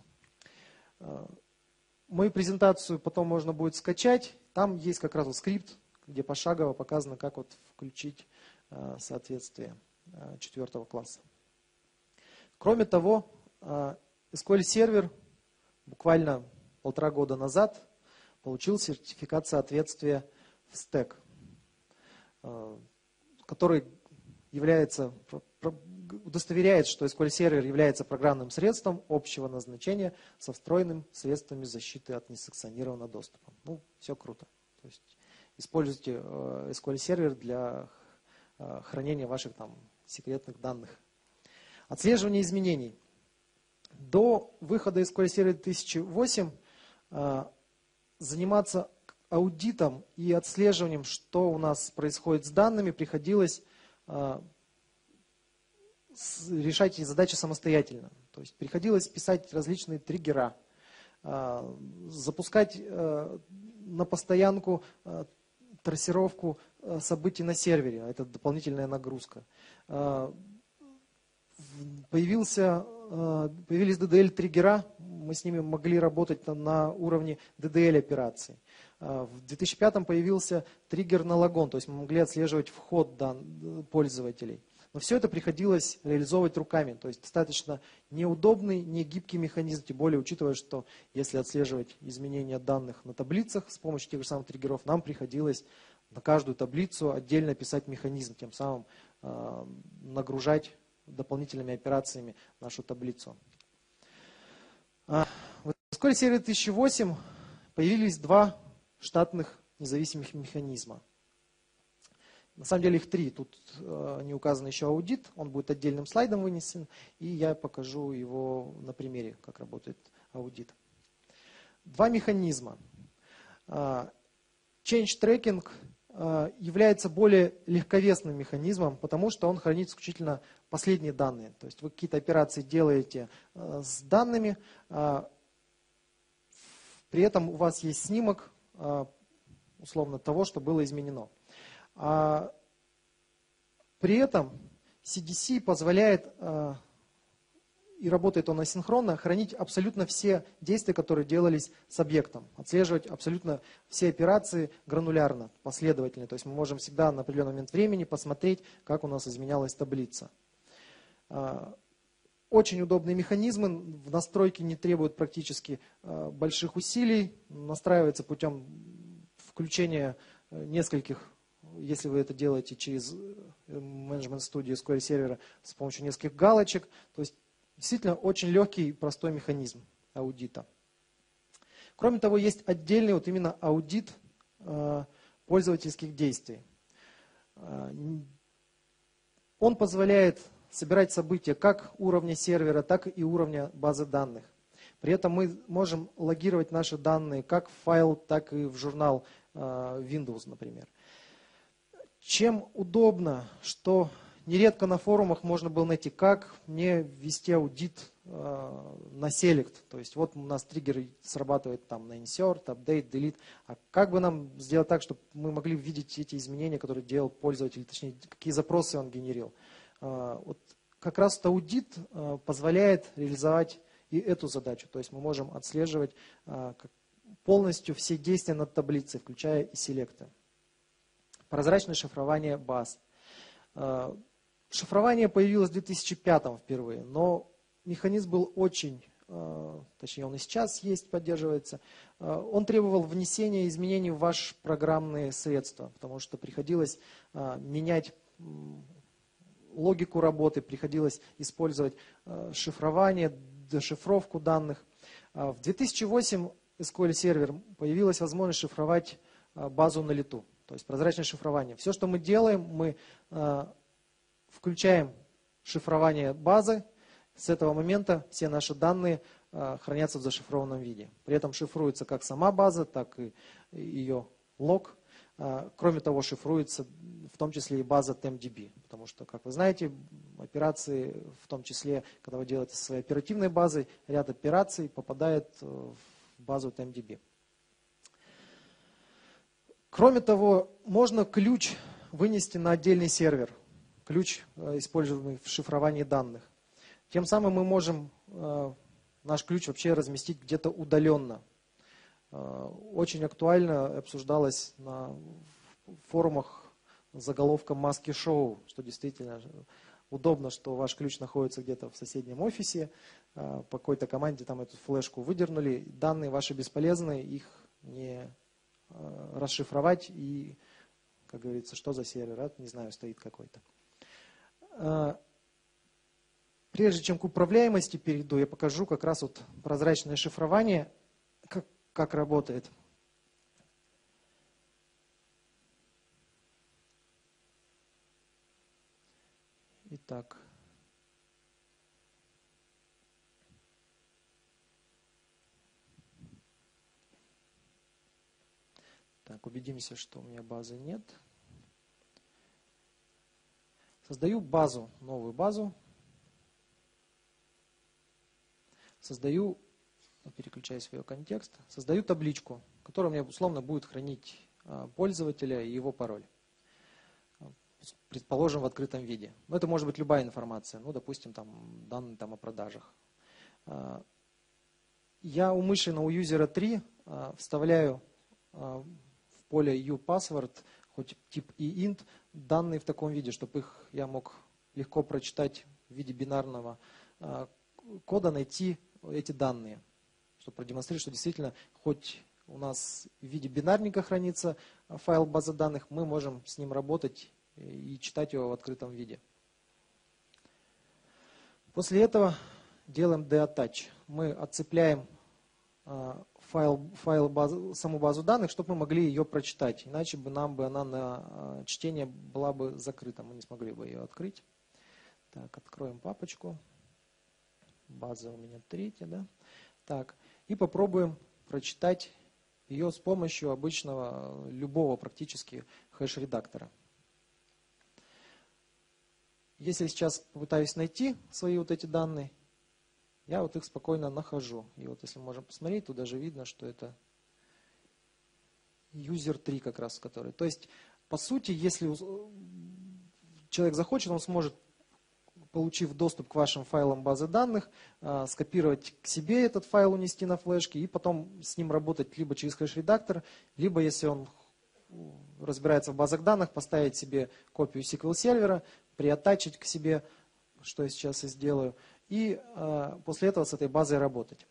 S1: Мою презентацию потом можно будет скачать. Там есть как раз скрипт, где пошагово показано, как вот включить соответствие 4 класса. Кроме того, SQL сервер буквально 1,5 года назад получил сертификат соответствия в STAC, который удостоверяет, что SQL сервер является программным средством общего назначения со встроенными средствами защиты от несанкционированного доступа. Все круто. То есть используйте SQL сервер для хранения ваших секретных данных. Отслеживание изменений. До выхода SQL Server 2008 заниматься аудитом и отслеживанием, что у нас происходит с данными, приходилось решать эти задачи самостоятельно. То есть приходилось писать различные триггера, запускать на постоянку трассировку событий на сервере. Это дополнительная нагрузка. Появились DDL-триггера, мы с ними могли работать на уровне DDL-операций. В 2005 появился триггер на логон, то есть мы могли отслеживать вход пользователей. Но все это приходилось реализовывать руками. То есть достаточно неудобный, не гибкий механизм, тем более учитывая, что если отслеживать изменения данных на таблицах с помощью тех же самых триггеров, нам приходилось на каждую таблицу отдельно писать механизм, тем самым нагружать дополнительными операциями нашу таблицу. В SQL Server 2008 появились два штатных независимых механизма. На самом деле их три. Тут не указан еще аудит, он будет отдельным слайдом вынесен, и я покажу его на примере, как работает аудит. Два механизма. Change Tracking является более легковесным механизмом, потому что он хранит исключительно последние данные. То есть вы какие-то операции делаете с данными, при этом у вас есть снимок, условно, того, что было изменено. При этом CDC позволяет, и работает он асинхронно, хранить абсолютно все действия, которые делались с объектом. Отслеживать абсолютно все операции гранулярно, последовательно. То есть мы можем всегда на определенный момент времени посмотреть, как у нас изменялась таблица. Очень удобные механизмы, в настройке не требуют практически больших усилий. Настраивается путем включения нескольких, если вы это делаете через Management Studio SQL сервера с помощью нескольких галочек. То есть действительно очень легкий и простой механизм аудита. Кроме того, есть отдельный вот именно аудит пользовательских действий. Он позволяет собирать события как уровня сервера, так и уровня базы данных. При этом мы можем логировать наши данные как в файл, так и в журнал Windows, например. Чем удобно, что нередко на форумах можно было найти, как мне ввести аудит на Select. То есть вот у нас триггер срабатывает там на Insert, Update, Delete. А как бы нам сделать так, чтобы мы могли видеть эти изменения, которые делал пользователь, точнее, какие запросы он генерил. Вот как раз аудит позволяет реализовать и эту задачу. То есть мы можем отслеживать полностью все действия над таблицей, включая и селекты. Прозрачное шифрование баз. Шифрование появилось в 2005 впервые, но механизм был очень, точнее он и сейчас есть, поддерживается, он требовал внесения изменений в ваши программные средства, потому что приходилось менять логику работы, приходилось использовать шифрование, дешифровку данных. В 2008 SQL Server появилась возможность шифровать базу на лету, то есть прозрачное шифрование. Все, что мы делаем, мы включаем шифрование базы, с этого момента все наши данные хранятся в зашифрованном виде. При этом шифруется как сама база, так и ее лог. Кроме того, шифруется в том числе и база TempDB, потому что, как вы знаете, операции, в том числе, когда вы делаете со своей оперативной базой, ряд операций попадает в базу TempDB. Кроме того, можно ключ вынести на отдельный сервер, ключ, используемый в шифровании данных. Тем самым мы можем наш ключ вообще разместить где-то удаленно. Очень актуально обсуждалось на форумах с заголовком «Маски-шоу», что действительно удобно, что ваш ключ находится где-то в соседнем офисе, по какой-то команде там эту флешку выдернули, данные ваши бесполезны, их не расшифровать и, как говорится, что за сервер, не знаю, стоит какой-то. Прежде чем к управляемости перейду, я покажу как раз вот прозрачное шифрование, как работает. Итак. Так, убедимся, что у меня базы нет. Создаю базу, новую базу. Создаю, переключаюсь в ее контекст, создаю табличку, которая мне условно будет хранить пользователя и его пароль. Предположим, в открытом виде. Но это может быть любая информация, ну, допустим, там, данные там, о продажах. Я умышленно у юзера 3 вставляю в поле uPassword, хоть тип и int, данные в таком виде, чтобы их я мог легко прочитать в виде бинарного кода, найти эти данные, чтобы продемонстрировать, что действительно, хоть у нас в виде бинарника хранится файл базы данных, мы можем с ним работать и читать его в открытом виде. После этого делаем deattach. Мы отцепляем саму базу данных, чтобы мы могли ее прочитать. Иначе бы она на чтение была бы закрыта. Мы не смогли бы ее открыть. Так, откроем папочку. База у меня 3, да? Так, и попробуем прочитать ее с помощью обычного, любого практически хэш-редактора. Если сейчас попытаюсь найти свои вот эти данные, я вот их спокойно нахожу. И вот если мы можем посмотреть, то даже видно, что это user 3 как раз, который. То есть, по сути, если человек захочет, он сможет, получив доступ к вашим файлам базы данных, скопировать к себе этот файл, унести на флешке и потом с ним работать либо через хэш-редактор, либо, если он разбирается в базах данных, поставить себе копию SQL сервера, приоттачить к себе, что я сейчас и сделаю, и после этого с этой базой работать.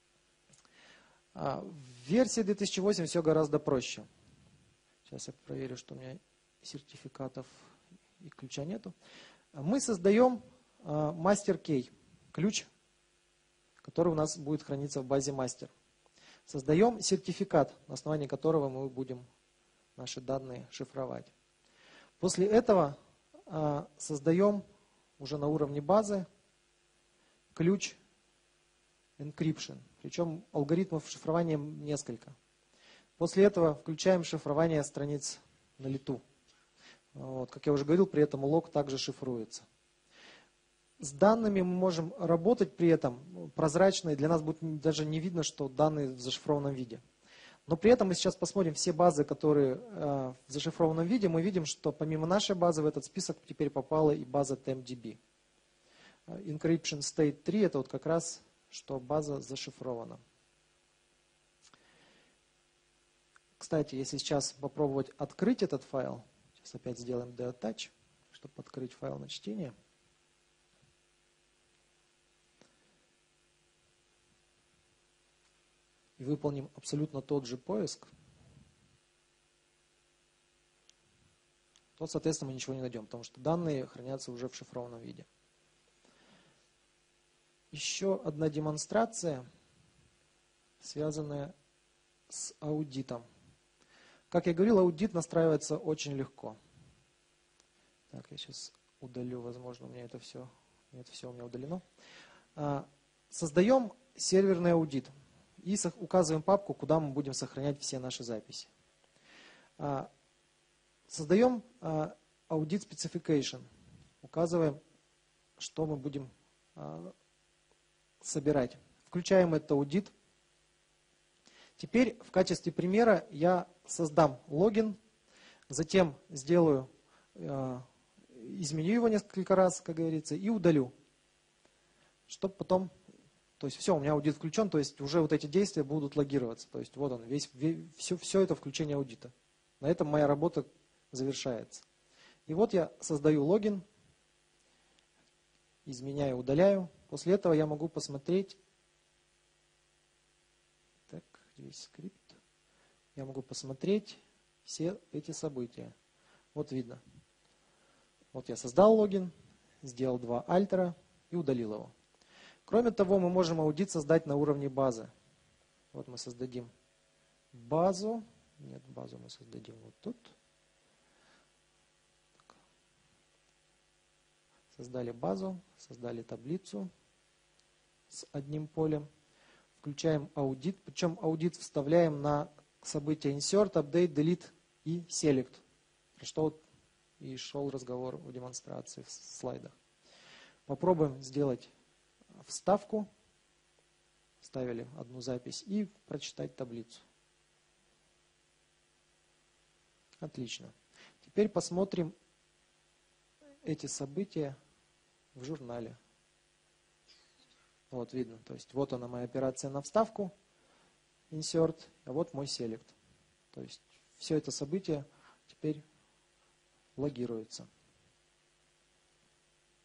S1: В версии 2008 все гораздо проще. Сейчас я проверю, что у меня сертификатов и ключа нету. Мы создаем master key, ключ, который у нас будет храниться в базе master. Создаем сертификат, на основании которого мы будем наши данные шифровать. После этого создаем уже на уровне базы ключ encryption. Причем алгоритмов шифрования несколько. После этого включаем шифрование страниц на лету. Вот, как я уже говорил, при этом лог также шифруется. С данными мы можем работать при этом прозрачно, и для нас будет даже не видно, что данные в зашифрованном виде. Но при этом мы сейчас посмотрим все базы, которые в зашифрованном виде, мы видим, что помимо нашей базы в этот список теперь попала и база TempDB. Encryption State 3 это вот как раз, что база зашифрована. Кстати, если сейчас попробовать открыть этот файл, сейчас опять сделаем deattach, чтобы открыть файл на чтение. И выполним абсолютно тот же поиск, то, соответственно, мы ничего не найдем, потому что данные хранятся уже в шифрованном виде. Еще одна демонстрация, связанная с аудитом. Как я говорил, аудит настраивается очень легко. Так, я сейчас удалю, возможно, у меня это все у меня удалено. Создаем серверный аудит и указываем папку, куда мы будем сохранять все наши записи. Создаем audit specification, указываем, что мы будем собирать. Включаем этот аудит. Теперь в качестве примера я создам логин, затем изменю его несколько раз, как говорится, и удалю. Чтобы потом, то есть все, у меня аудит включен, то есть уже вот эти действия будут логироваться. То есть вот он, все это включение аудита. На этом моя работа завершается. И вот я создаю логин, изменяю, удаляю. После этого я могу посмотреть, так, здесь скрипт, я могу посмотреть все эти события. Вот видно. Вот я создал логин, сделал 2 альтера и удалил его. Кроме того, мы можем аудит создать на уровне базы. Вот мы создадим базу. Нет, базу мы создадим вот тут. Создали базу, создали таблицу с одним полем. Включаем аудит. Причем аудит вставляем на события insert, update, delete и select. Про что вот и шел разговор в демонстрации в слайдах. Попробуем сделать вставку. Вставили одну запись и прочитать таблицу. Отлично. Теперь посмотрим эти события в журнале. Вот видно. То есть вот она моя операция на вставку. Insert. А вот мой select. То есть все это событие теперь логируется.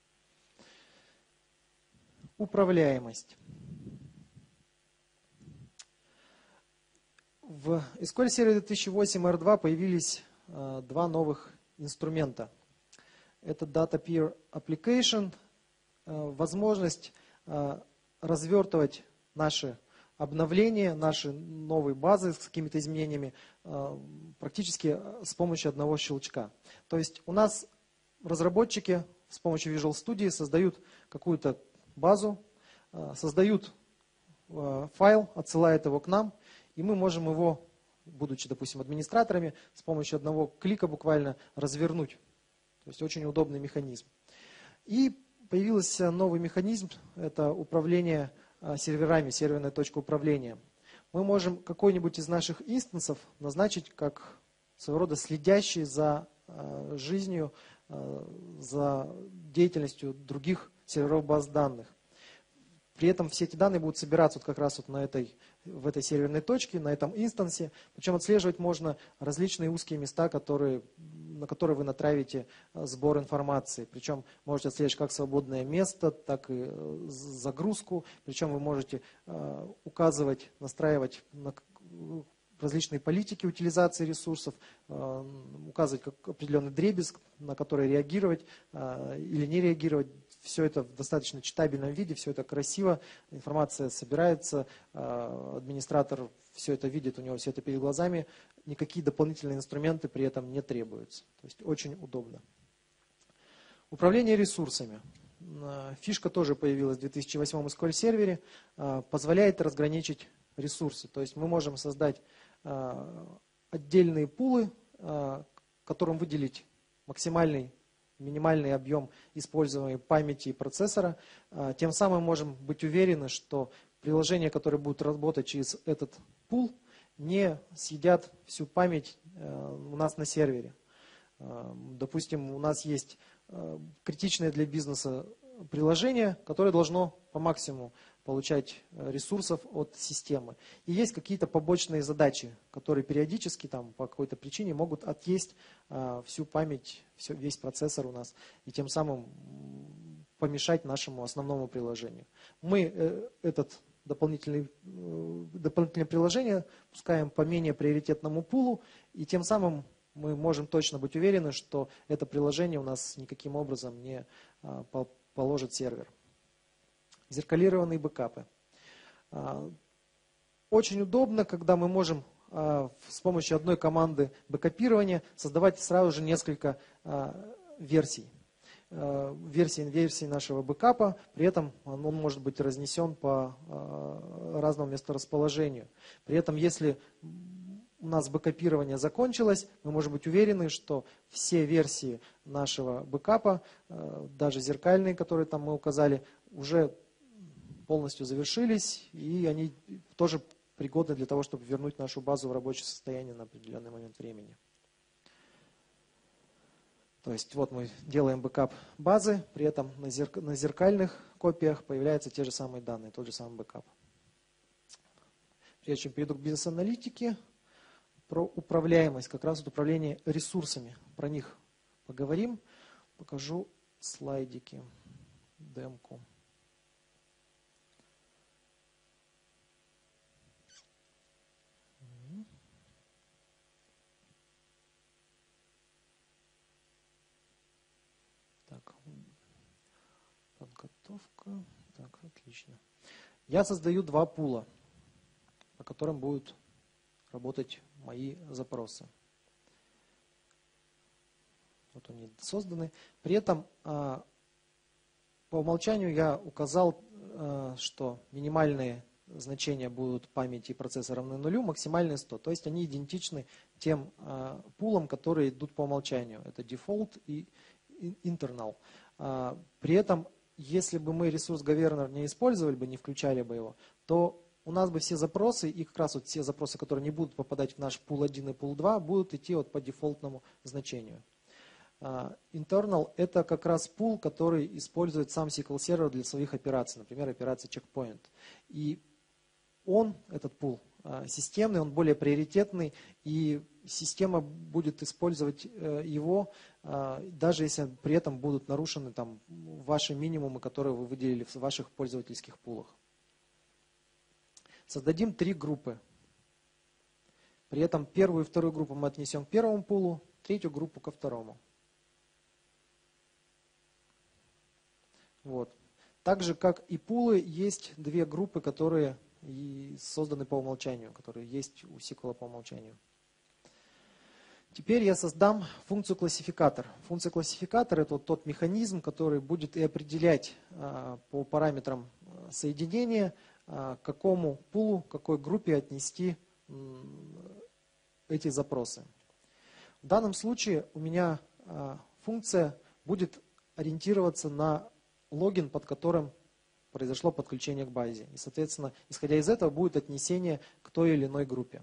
S1: Управляемость. В SQL Server 2008 R2 появились два новых инструмента. Это Data Peer Application, возможность развертывать наши обновления, наши новые базы с какими-то изменениями практически с помощью одного щелчка. То есть у нас разработчики с помощью Visual Studio создают какую-то базу, создают файл, отсылают его к нам, и мы можем его, будучи, допустим, администраторами, с помощью одного клика буквально развернуть. То есть очень удобный механизм. И появился новый механизм, это управление серверами, серверная точка управления. Мы можем какой-нибудь из наших инстансов назначить как своего рода следящий за жизнью, за деятельностью других серверов баз данных. При этом все эти данные будут собираться вот как раз вот в этой серверной точке, на этом инстансе. Причем отслеживать можно различные узкие места, на которые вы натравите сбор информации. Причем можете отслеживать как свободное место, так и загрузку. Причем вы можете указывать, настраивать различные политики утилизации ресурсов, указывать как определенный дребезг, на который реагировать или не реагировать. Все это в достаточно читабельном виде, все это красиво, информация собирается, администратор все это видит, у него все это перед глазами, никакие дополнительные инструменты при этом не требуются. То есть очень удобно. Управление ресурсами. Фишка тоже появилась в 2008 SQL сервере, позволяет разграничить ресурсы. То есть мы можем создать отдельные пулы, которым выделить максимальный, минимальный объем используемой памяти и процессора. Тем самым можем быть уверены, что приложения, которые будут работать через этот пул, не съедят всю память у нас на сервере. Допустим, у нас есть критичное для бизнеса приложение, которое должно по максимуму получать ресурсов от системы. И есть какие-то побочные задачи, которые периодически по какой-то причине могут отъесть всю память, весь процессор у нас, и тем самым помешать нашему основному приложению. Мы это дополнительное приложение пускаем по менее приоритетному пулу, и тем самым мы можем точно быть уверены, что это приложение у нас никаким образом не положит сервер. Зеркалированные бэкапы. Очень удобно, когда мы можем с помощью одной команды бэкапирования создавать сразу же несколько версий нашего бэкапа, при этом он может быть разнесен по разному месторасположению. При этом, если у нас бэкапирование закончилось, мы можем быть уверены, что все версии нашего бэкапа, даже зеркальные, которые там мы указали, уже полностью завершились, и они тоже пригодны для того, чтобы вернуть нашу базу в рабочее состояние на определенный момент времени. То есть вот мы делаем бэкап базы, при этом на зеркальных копиях появляются те же самые данные, тот же самый бэкап. Прежде чем перейду к бизнес-аналитике, про управляемость, как раз вот управление ресурсами. Про них поговорим. Покажу слайдики, демку. Так, подготовка. Так, отлично. Я создаю два пула, по которым будут работать мои запросы. Вот они созданы. При этом по умолчанию я указал, что минимальные значения будут памяти процессора равны нулю, максимальные 100. То есть они идентичны тем пулам, которые идут по умолчанию. Это default и internal. При этом, если бы мы ресурс governor не использовали бы, не включали бы его, то у нас бы все запросы, и как раз вот все запросы, которые не будут попадать в наш пул 1 и пул 2, будут идти вот по дефолтному значению. Internal – это как раз пул, который использует сам SQL Server для своих операций, например, операции checkpoint. И он, этот пул, системный, он более приоритетный, и система будет использовать его, даже если при этом будут нарушены там ваши минимумы, которые вы выделили в ваших пользовательских пулах. Создадим 3 группы. При этом первую и вторую группу мы отнесем к первому пулу, третью группу ко второму. Вот. Так же, как и пулы, есть 2 группы, которые созданы по умолчанию, которые есть у SQL по умолчанию. Теперь я создам функцию классификатор. Функция классификатор — это вот тот механизм, который будет и определять по параметрам соединения, к какому пулу, к какой группе отнести эти запросы. В данном случае у меня функция будет ориентироваться на логин, под которым произошло подключение к базе. И, соответственно, исходя из этого, будет отнесение к той или иной группе.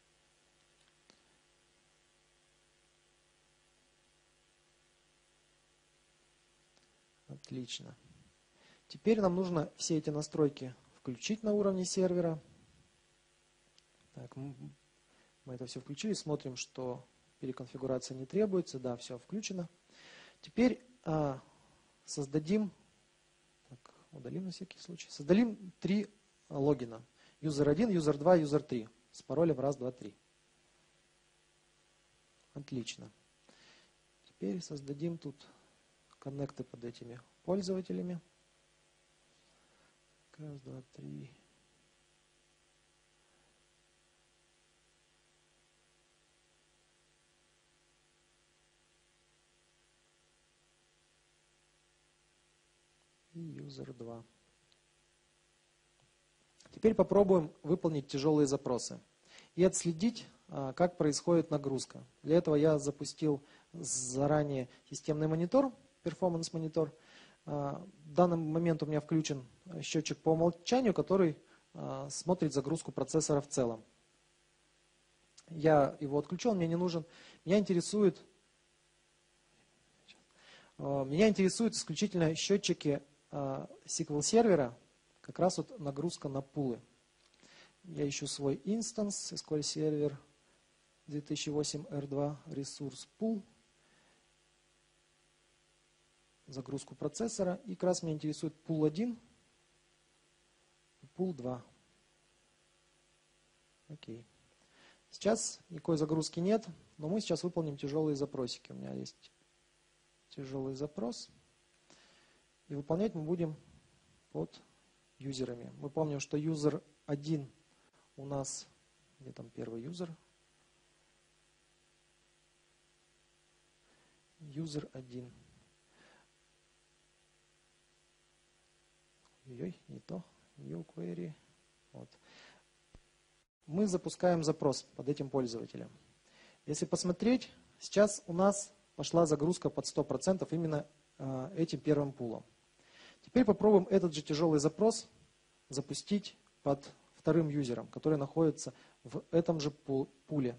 S1: Отлично. Теперь нам нужно все эти настройки включить на уровне сервера. Так, мы это все включили, смотрим, что переконфигурация не требуется. Да, все включено. Теперь создадим, так, удалим на всякий случай, создадим 3 логина. User1, User2, User3 с паролем 1, 2, 3. Отлично. Теперь создадим тут коннекты под этими пользователями. 1, 2, 3. И user 2. Теперь попробуем выполнить тяжелые запросы и отследить, как происходит нагрузка. Для этого я запустил заранее системный монитор, перформанс монитор. В данный момент у меня включен счетчик по умолчанию, который смотрит загрузку процессора в целом. Я его отключил, он мне не нужен. Меня интересуют исключительно счетчики SQL сервера, как раз вот нагрузка на пулы. Я ищу свой инстанс SQL Server 2008 R2 Resource Pool. Загрузку процессора. И как раз меня интересует Pool 1 и Pool 2. Окей. Сейчас никакой загрузки нет, но мы сейчас выполним тяжелые запросики. У меня есть тяжелый запрос. И выполнять мы будем под юзерами. Мы помним, что user 1 у нас, где там первый юзер? User 1. Ой, не то. New query. Вот. Мы запускаем запрос под этим пользователем. Если посмотреть, сейчас у нас пошла загрузка под 100% именно этим первым пулом. Теперь попробуем этот же тяжелый запрос запустить под вторым юзером, который находится в этом же пуле.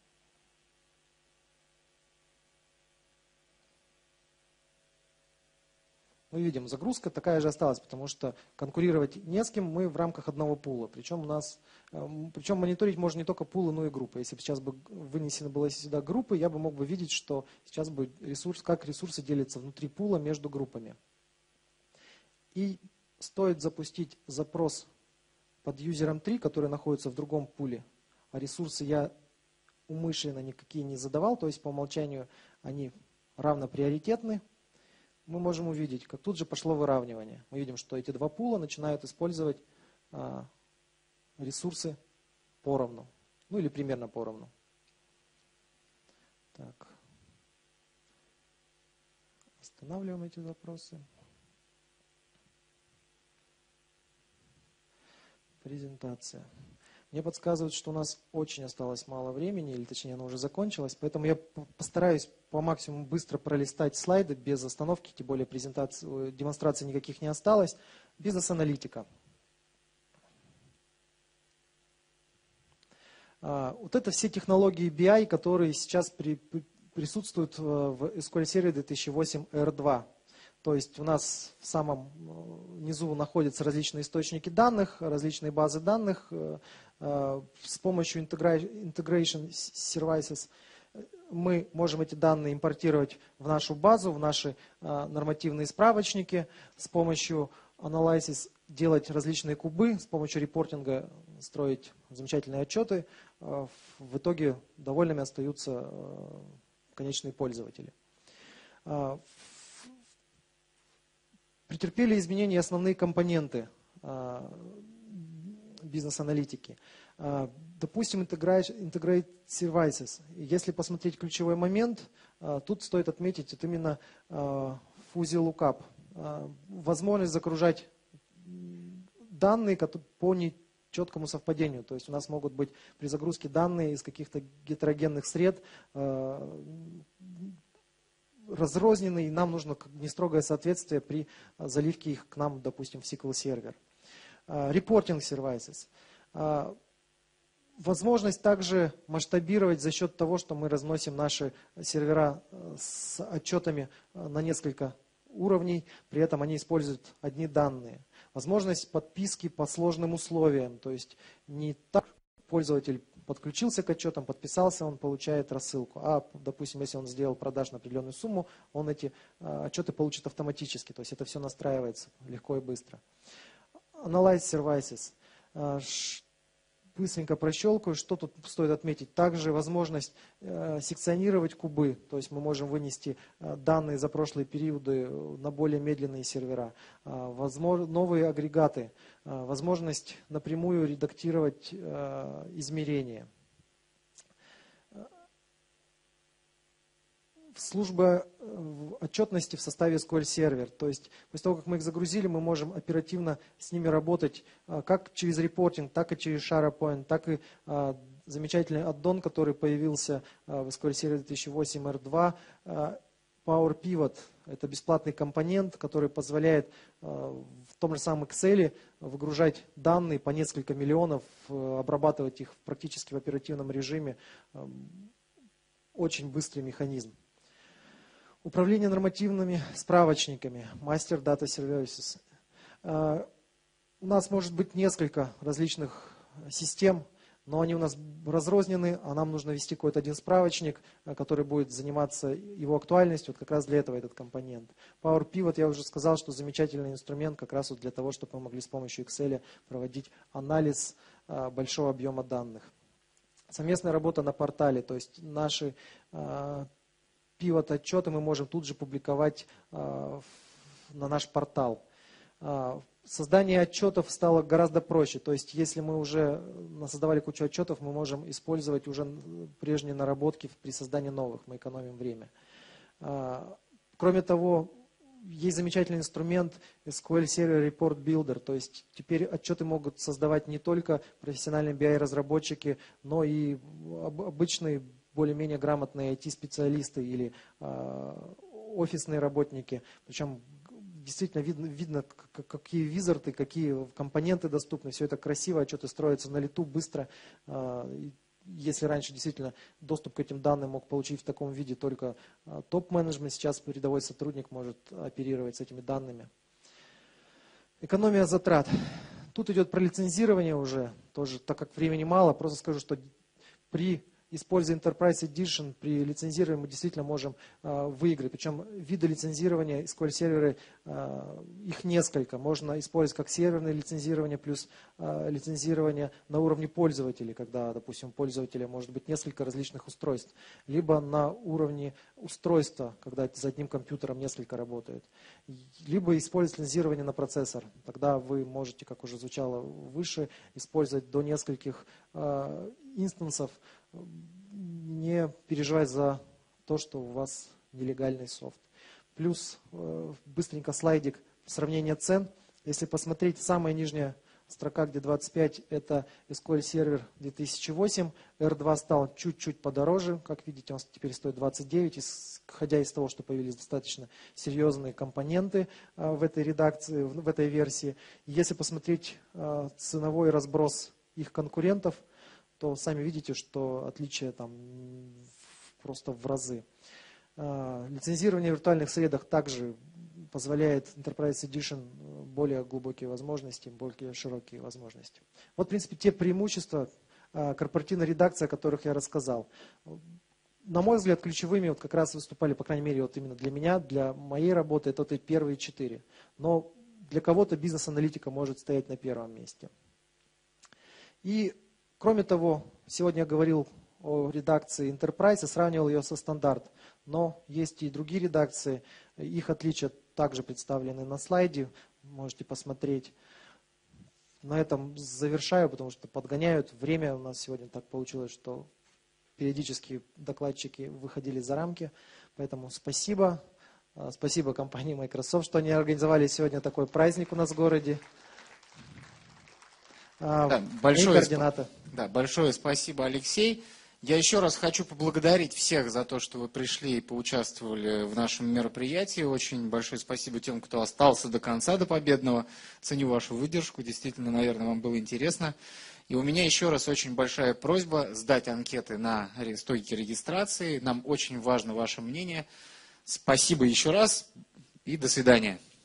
S1: Мы видим, загрузка такая же осталась, потому что конкурировать не с кем мы в рамках одного пула. Причем мониторить можно не только пулы, но и группы. Если бы сейчас бы вынесено было сюда группы, я бы мог бы видеть, что сейчас бы как ресурсы делятся внутри пула между группами. И стоит запустить запрос под юзером 3, который находится в другом пуле, а ресурсы я умышленно никакие не задавал, то есть по умолчанию они равноприоритетны. Мы можем увидеть, как тут же пошло выравнивание. Мы видим, что эти 2 пула начинают использовать ресурсы поровну. Ну или примерно поровну. Так. Останавливаем эти запросы. Презентация. Мне подсказывают, что у нас очень осталось мало времени, или точнее оно уже закончилось, поэтому я постараюсь по максимуму быстро пролистать слайды без остановки, тем более демонстрации никаких не осталось, бизнес-аналитика. Вот это все технологии BI, которые сейчас присутствуют в SQL Server 2008 R2. То есть у нас в самом низу находятся различные источники данных, различные базы данных, С помощью Integration Services мы можем эти данные импортировать в нашу базу, в наши нормативные справочники. С помощью Analysis делать различные кубы, с помощью репортинга строить замечательные отчеты. В итоге довольными остаются конечные пользователи. Претерпели изменения основные компоненты бизнес-аналитики. Допустим, Integrate Services. Если посмотреть ключевой момент, тут стоит отметить это именно Fuzzy Lookup. Возможность загружать данные по нечеткому совпадению. То есть у нас могут быть при загрузке данные из каких-то гетерогенных сред разрозненные, и нам нужно нестрогое соответствие при заливке их к нам, допустим, в SQL сервер. Reporting Services. Возможность также масштабировать за счет того, что мы разносим наши сервера с отчетами на несколько уровней, при этом они используют одни данные. Возможность подписки по сложным условиям, то есть не так пользователь подключился к отчетам, подписался, он получает рассылку. А, допустим, если он сделал продаж на определенную сумму, он эти отчеты получит автоматически, то есть это все настраивается легко и быстро. Analyze Services. Быстренько прощелкаю. Что тут стоит отметить? Также возможность секционировать кубы. То есть мы можем вынести данные за прошлые периоды на более медленные сервера. Новые агрегаты. Возможность напрямую редактировать измерения. Служба отчетности в составе SQL Server. То есть после того, как мы их загрузили, мы можем оперативно с ними работать как через репортинг, так и через SharePoint, так и замечательный аддон, который появился в SQL Server 2008 R2, Power Pivot. Это бесплатный компонент, который позволяет в том же самом Excel выгружать данные по несколько миллионов, обрабатывать их практически в оперативном режиме. Очень быстрый механизм. Управление нормативными справочниками, Master Data Services. У нас может быть несколько различных систем, но они у нас разрознены, а нам нужно ввести какой-то один справочник, который будет заниматься его актуальностью. Вот как раз для этого этот компонент. Power Pivot, я уже сказал, что замечательный инструмент как раз вот для того, чтобы мы могли с помощью Excel проводить анализ большого объема данных. Совместная работа на портале, то есть наши Pivot отчеты мы можем тут же публиковать на наш портал. Создание отчетов стало гораздо проще. То есть, если мы уже создавали кучу отчетов, мы можем использовать уже прежние наработки при создании новых. Мы экономим время. Кроме того, есть замечательный инструмент SQL Server Report Builder. То есть, теперь отчеты могут создавать не только профессиональные BI-разработчики, но и обычные более-менее грамотные IT-специалисты или офисные работники. Причем действительно видно, какие визарды, какие компоненты доступны. Все это красиво, отчеты строятся на лету, быстро. Если раньше действительно доступ к этим данным мог получить в таком виде только топ-менеджмент, сейчас рядовой сотрудник может оперировать с этими данными. Экономия затрат. Тут идет про лицензирование уже, тоже, так как времени мало, просто скажу, что при используя Enterprise Edition, при лицензировании мы действительно можем выиграть. Причем виды лицензирования SQL серверы, их несколько. Можно использовать как серверное лицензирование, плюс лицензирование на уровне пользователей, когда, допустим, у пользователя может быть несколько различных устройств. Либо на уровне устройства, когда за одним компьютером несколько работает. Либо использовать лицензирование на процессор. Тогда вы можете, как уже звучало выше, использовать до нескольких инстансов, не переживать за то, что у вас нелегальный софт. Плюс быстренько слайдик сравнения цен. Если посмотреть, самая нижняя строка, где 25, это SQL Server 2008. R2 стал чуть-чуть подороже. Как видите, он теперь стоит 29, исходя из того, что появились достаточно серьезные компоненты в этой редакции, в этой версии. Если посмотреть ценовой разброс их конкурентов, то сами видите, что отличие там просто в разы. Лицензирование в виртуальных средах также позволяет Enterprise Edition более глубокие возможности, более широкие возможности. Вот, в принципе, те преимущества корпоративной редакции, о которых я рассказал. На мой взгляд, ключевыми вот как раз выступали, по крайней мере, вот именно для меня, для моей работы, это вот и первые 4. Но для кого-то бизнес-аналитика может стоять на первом месте. И, кроме того, сегодня я говорил о редакции Enterprise и сравнивал ее со стандарт. Но есть и другие редакции, их отличия также представлены на слайде, можете посмотреть. На этом завершаю, потому что подгоняют. Время у нас сегодня так получилось, что периодически докладчики выходили за рамки. Поэтому спасибо. Спасибо компании Microsoft, что они организовали сегодня такой праздник у нас в городе.
S2: Да, большое спасибо, Алексей. Я еще раз хочу поблагодарить всех за то, что вы пришли и поучаствовали в нашем мероприятии. Очень большое спасибо тем, кто остался до конца, до победного. Ценю вашу выдержку. Действительно, наверное, вам было интересно. И у меня еще раз очень большая просьба сдать анкеты на стойке регистрации. Нам очень важно ваше мнение. Спасибо еще раз и до свидания.